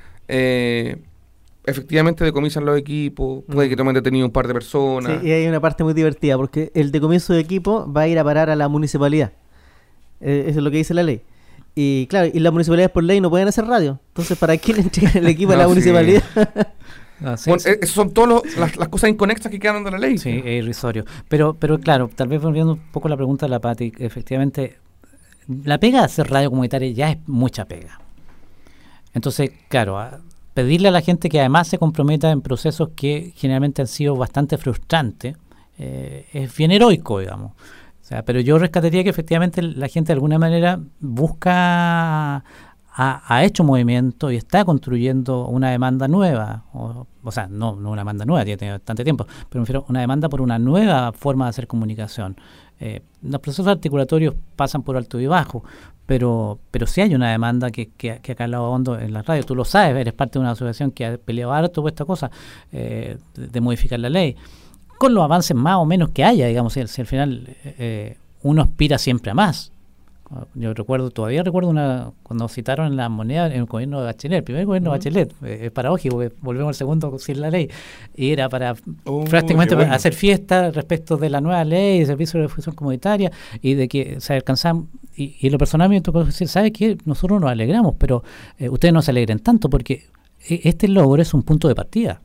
eh, efectivamente decomisan los equipos, puede que tomen detenido un par de personas. Sí, y hay una parte muy divertida, porque el decomiso de equipo va a ir a parar a la municipalidad. Eh, eso es lo que dice la ley. Y claro, y las municipalidades por ley no pueden hacer radio. Entonces, ¿para qué le entregan el equipo no, a la sí. municipalidad? Ah, sí, bueno, sí. Esas son todas las, las cosas inconexas que quedan de la ley. Sí, es irrisorio. Pero, pero claro, tal vez volviendo un poco a la pregunta de la Pati, efectivamente, la pega de hacer radio comunitaria ya es mucha pega. Entonces, claro, a pedirle a la gente que además se comprometa en procesos que generalmente han sido bastante frustrantes, eh, es bien heroico, digamos. O sea, pero yo rescataría que efectivamente la gente de alguna manera busca, ha, ha hecho movimiento y está construyendo una demanda nueva, o, o sea, no, no una demanda nueva, tiene tenido bastante tiempo, pero me refiero a una demanda por una nueva forma de hacer comunicación. Eh, los procesos articulatorios pasan por alto y bajo, pero pero sí hay una demanda que, que, que ha calado hondo en la radio. Tú lo sabes, eres parte de una asociación que ha peleado harto por esta cosa, eh, de, de modificar la ley, con los avances más o menos que haya, digamos, si, si al final eh, uno aspira siempre a más. Yo recuerdo, todavía recuerdo una cuando citaron en la moneda en el gobierno de Bachelet, el primer gobierno uh-huh. de Bachelet, eh, es paradójico, porque volvemos al segundo sin la ley, y era para oh, prácticamente bueno. hacer fiesta respecto de la nueva ley de servicio de difusión comunitaria y de que se alcanzan, y, y lo personal me tocó decir, ¿sabe qué? Nosotros nos alegramos, pero eh, ustedes no se alegren tanto, porque este logro es un punto de partida,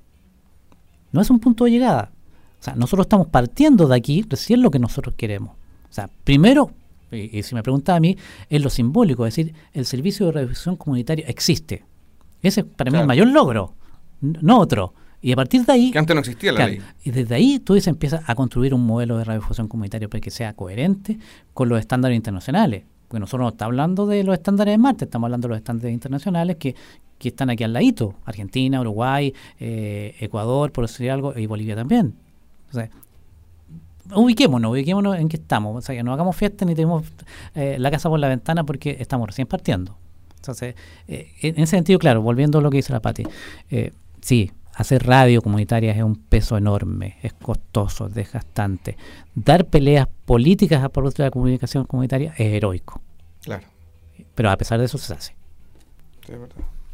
no es un punto de llegada. O sea, nosotros estamos partiendo de aquí, recién lo que nosotros queremos. O sea, primero, y, y si me pregunta a mí, es lo simbólico, es decir, el servicio de radiodifusión comunitaria existe. Ese es para claro. mí el mayor logro, no otro. Y a partir de ahí... Que antes no existía la claro, ley. Y desde ahí tú dices, empiezas a construir un modelo de radiodifusión comunitaria para que sea coherente con los estándares internacionales. Porque nosotros no estamos hablando de los estándares de Marte, estamos hablando de los estándares internacionales que, que están aquí al ladito. Argentina, Uruguay, eh, Ecuador, por decir algo, y Bolivia también. O sea, ubiquémonos, ubiquémonos en qué estamos. O sea, que no hagamos fiesta ni tenemos eh, la casa por la ventana porque estamos recién partiendo. Entonces, eh, en ese sentido, claro, volviendo a lo que dice la Pati, eh, sí, hacer radio comunitaria es un peso enorme, es costoso, es desgastante. Dar peleas políticas a propósito de la comunicación comunitaria es heroico. Claro. Pero a pesar de eso se hace. Sí, es verdad.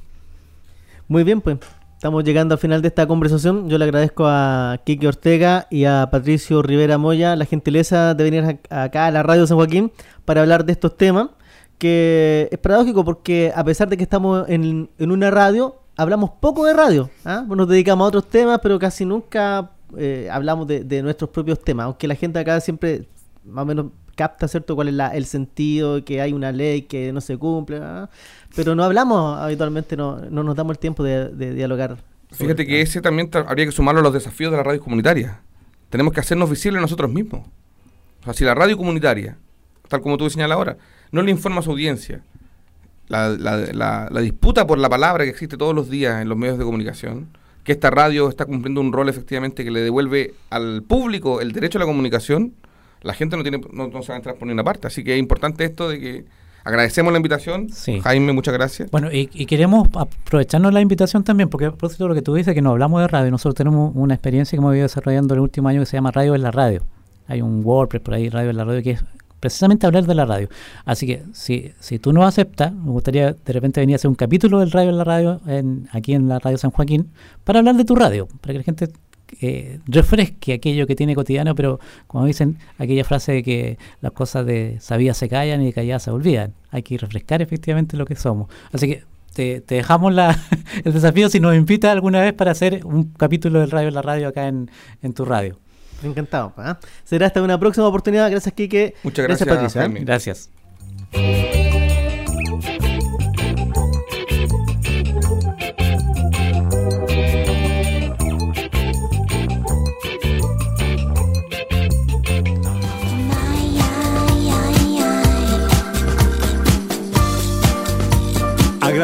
Muy bien, pues. Estamos llegando al final de esta conversación. Yo le agradezco a Kike Ortega y a Patricio Rivera Moya la gentileza de venir acá a la radio San Joaquín para hablar de estos temas, que es paradójico porque a pesar de que estamos en, en una radio, hablamos poco de radio, ¿ah? Nos dedicamos a otros temas, pero casi nunca eh, hablamos de, de nuestros propios temas, aunque la gente acá siempre más o menos capta, ¿cierto?, cuál es la, el sentido, que hay una ley que no se cumple, ¿ah? Pero no hablamos habitualmente, no, no nos damos el tiempo de, de dialogar. Fíjate que ese también tra- habría que sumarlo a los desafíos de la radio comunitaria. Tenemos que hacernos visibles nosotros mismos. O sea, si la radio comunitaria, tal como tú señalas ahora, no le informa a su audiencia, la, la, la, la disputa por la palabra que existe todos los días en los medios de comunicación, que esta radio está cumpliendo un rol efectivamente que le devuelve al público el derecho a la comunicación, la gente no tiene no, no se va a entrar por ninguna parte. Así que es importante esto de que agradecemos la invitación. Sí. Jaime, muchas gracias. Bueno, y, y queremos aprovecharnos la invitación también, porque a propósito de lo que tú dices, que no hablamos de radio, nosotros tenemos una experiencia que hemos ido desarrollando el último año que se llama Radio en la Radio. Hay un WordPress por ahí, Radio en la Radio, que es precisamente hablar de la radio. Así que si si tú no aceptas, me gustaría de repente venir a hacer un capítulo del Radio en la Radio, en, aquí en la Radio San Joaquín, para hablar de tu radio, para que la gente eh, refresque aquello que tiene cotidiano, pero como dicen, aquella frase de que las cosas de sabidas se callan y de calladas se olvidan. Hay que refrescar efectivamente lo que somos. Así que te, te dejamos la, el desafío si nos invitas alguna vez para hacer un capítulo del Radio en la Radio acá en, en tu radio. Encantado. ¿eh? Será hasta una próxima oportunidad. Gracias, Kike. Muchas gracias, gracias Patricia. ¿eh? Gracias.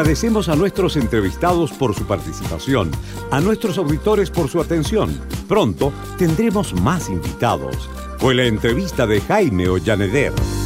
Agradecemos a nuestros entrevistados por su participación, a nuestros auditores por su atención. Pronto tendremos más invitados. Fue la entrevista de Jaime Ollaneder.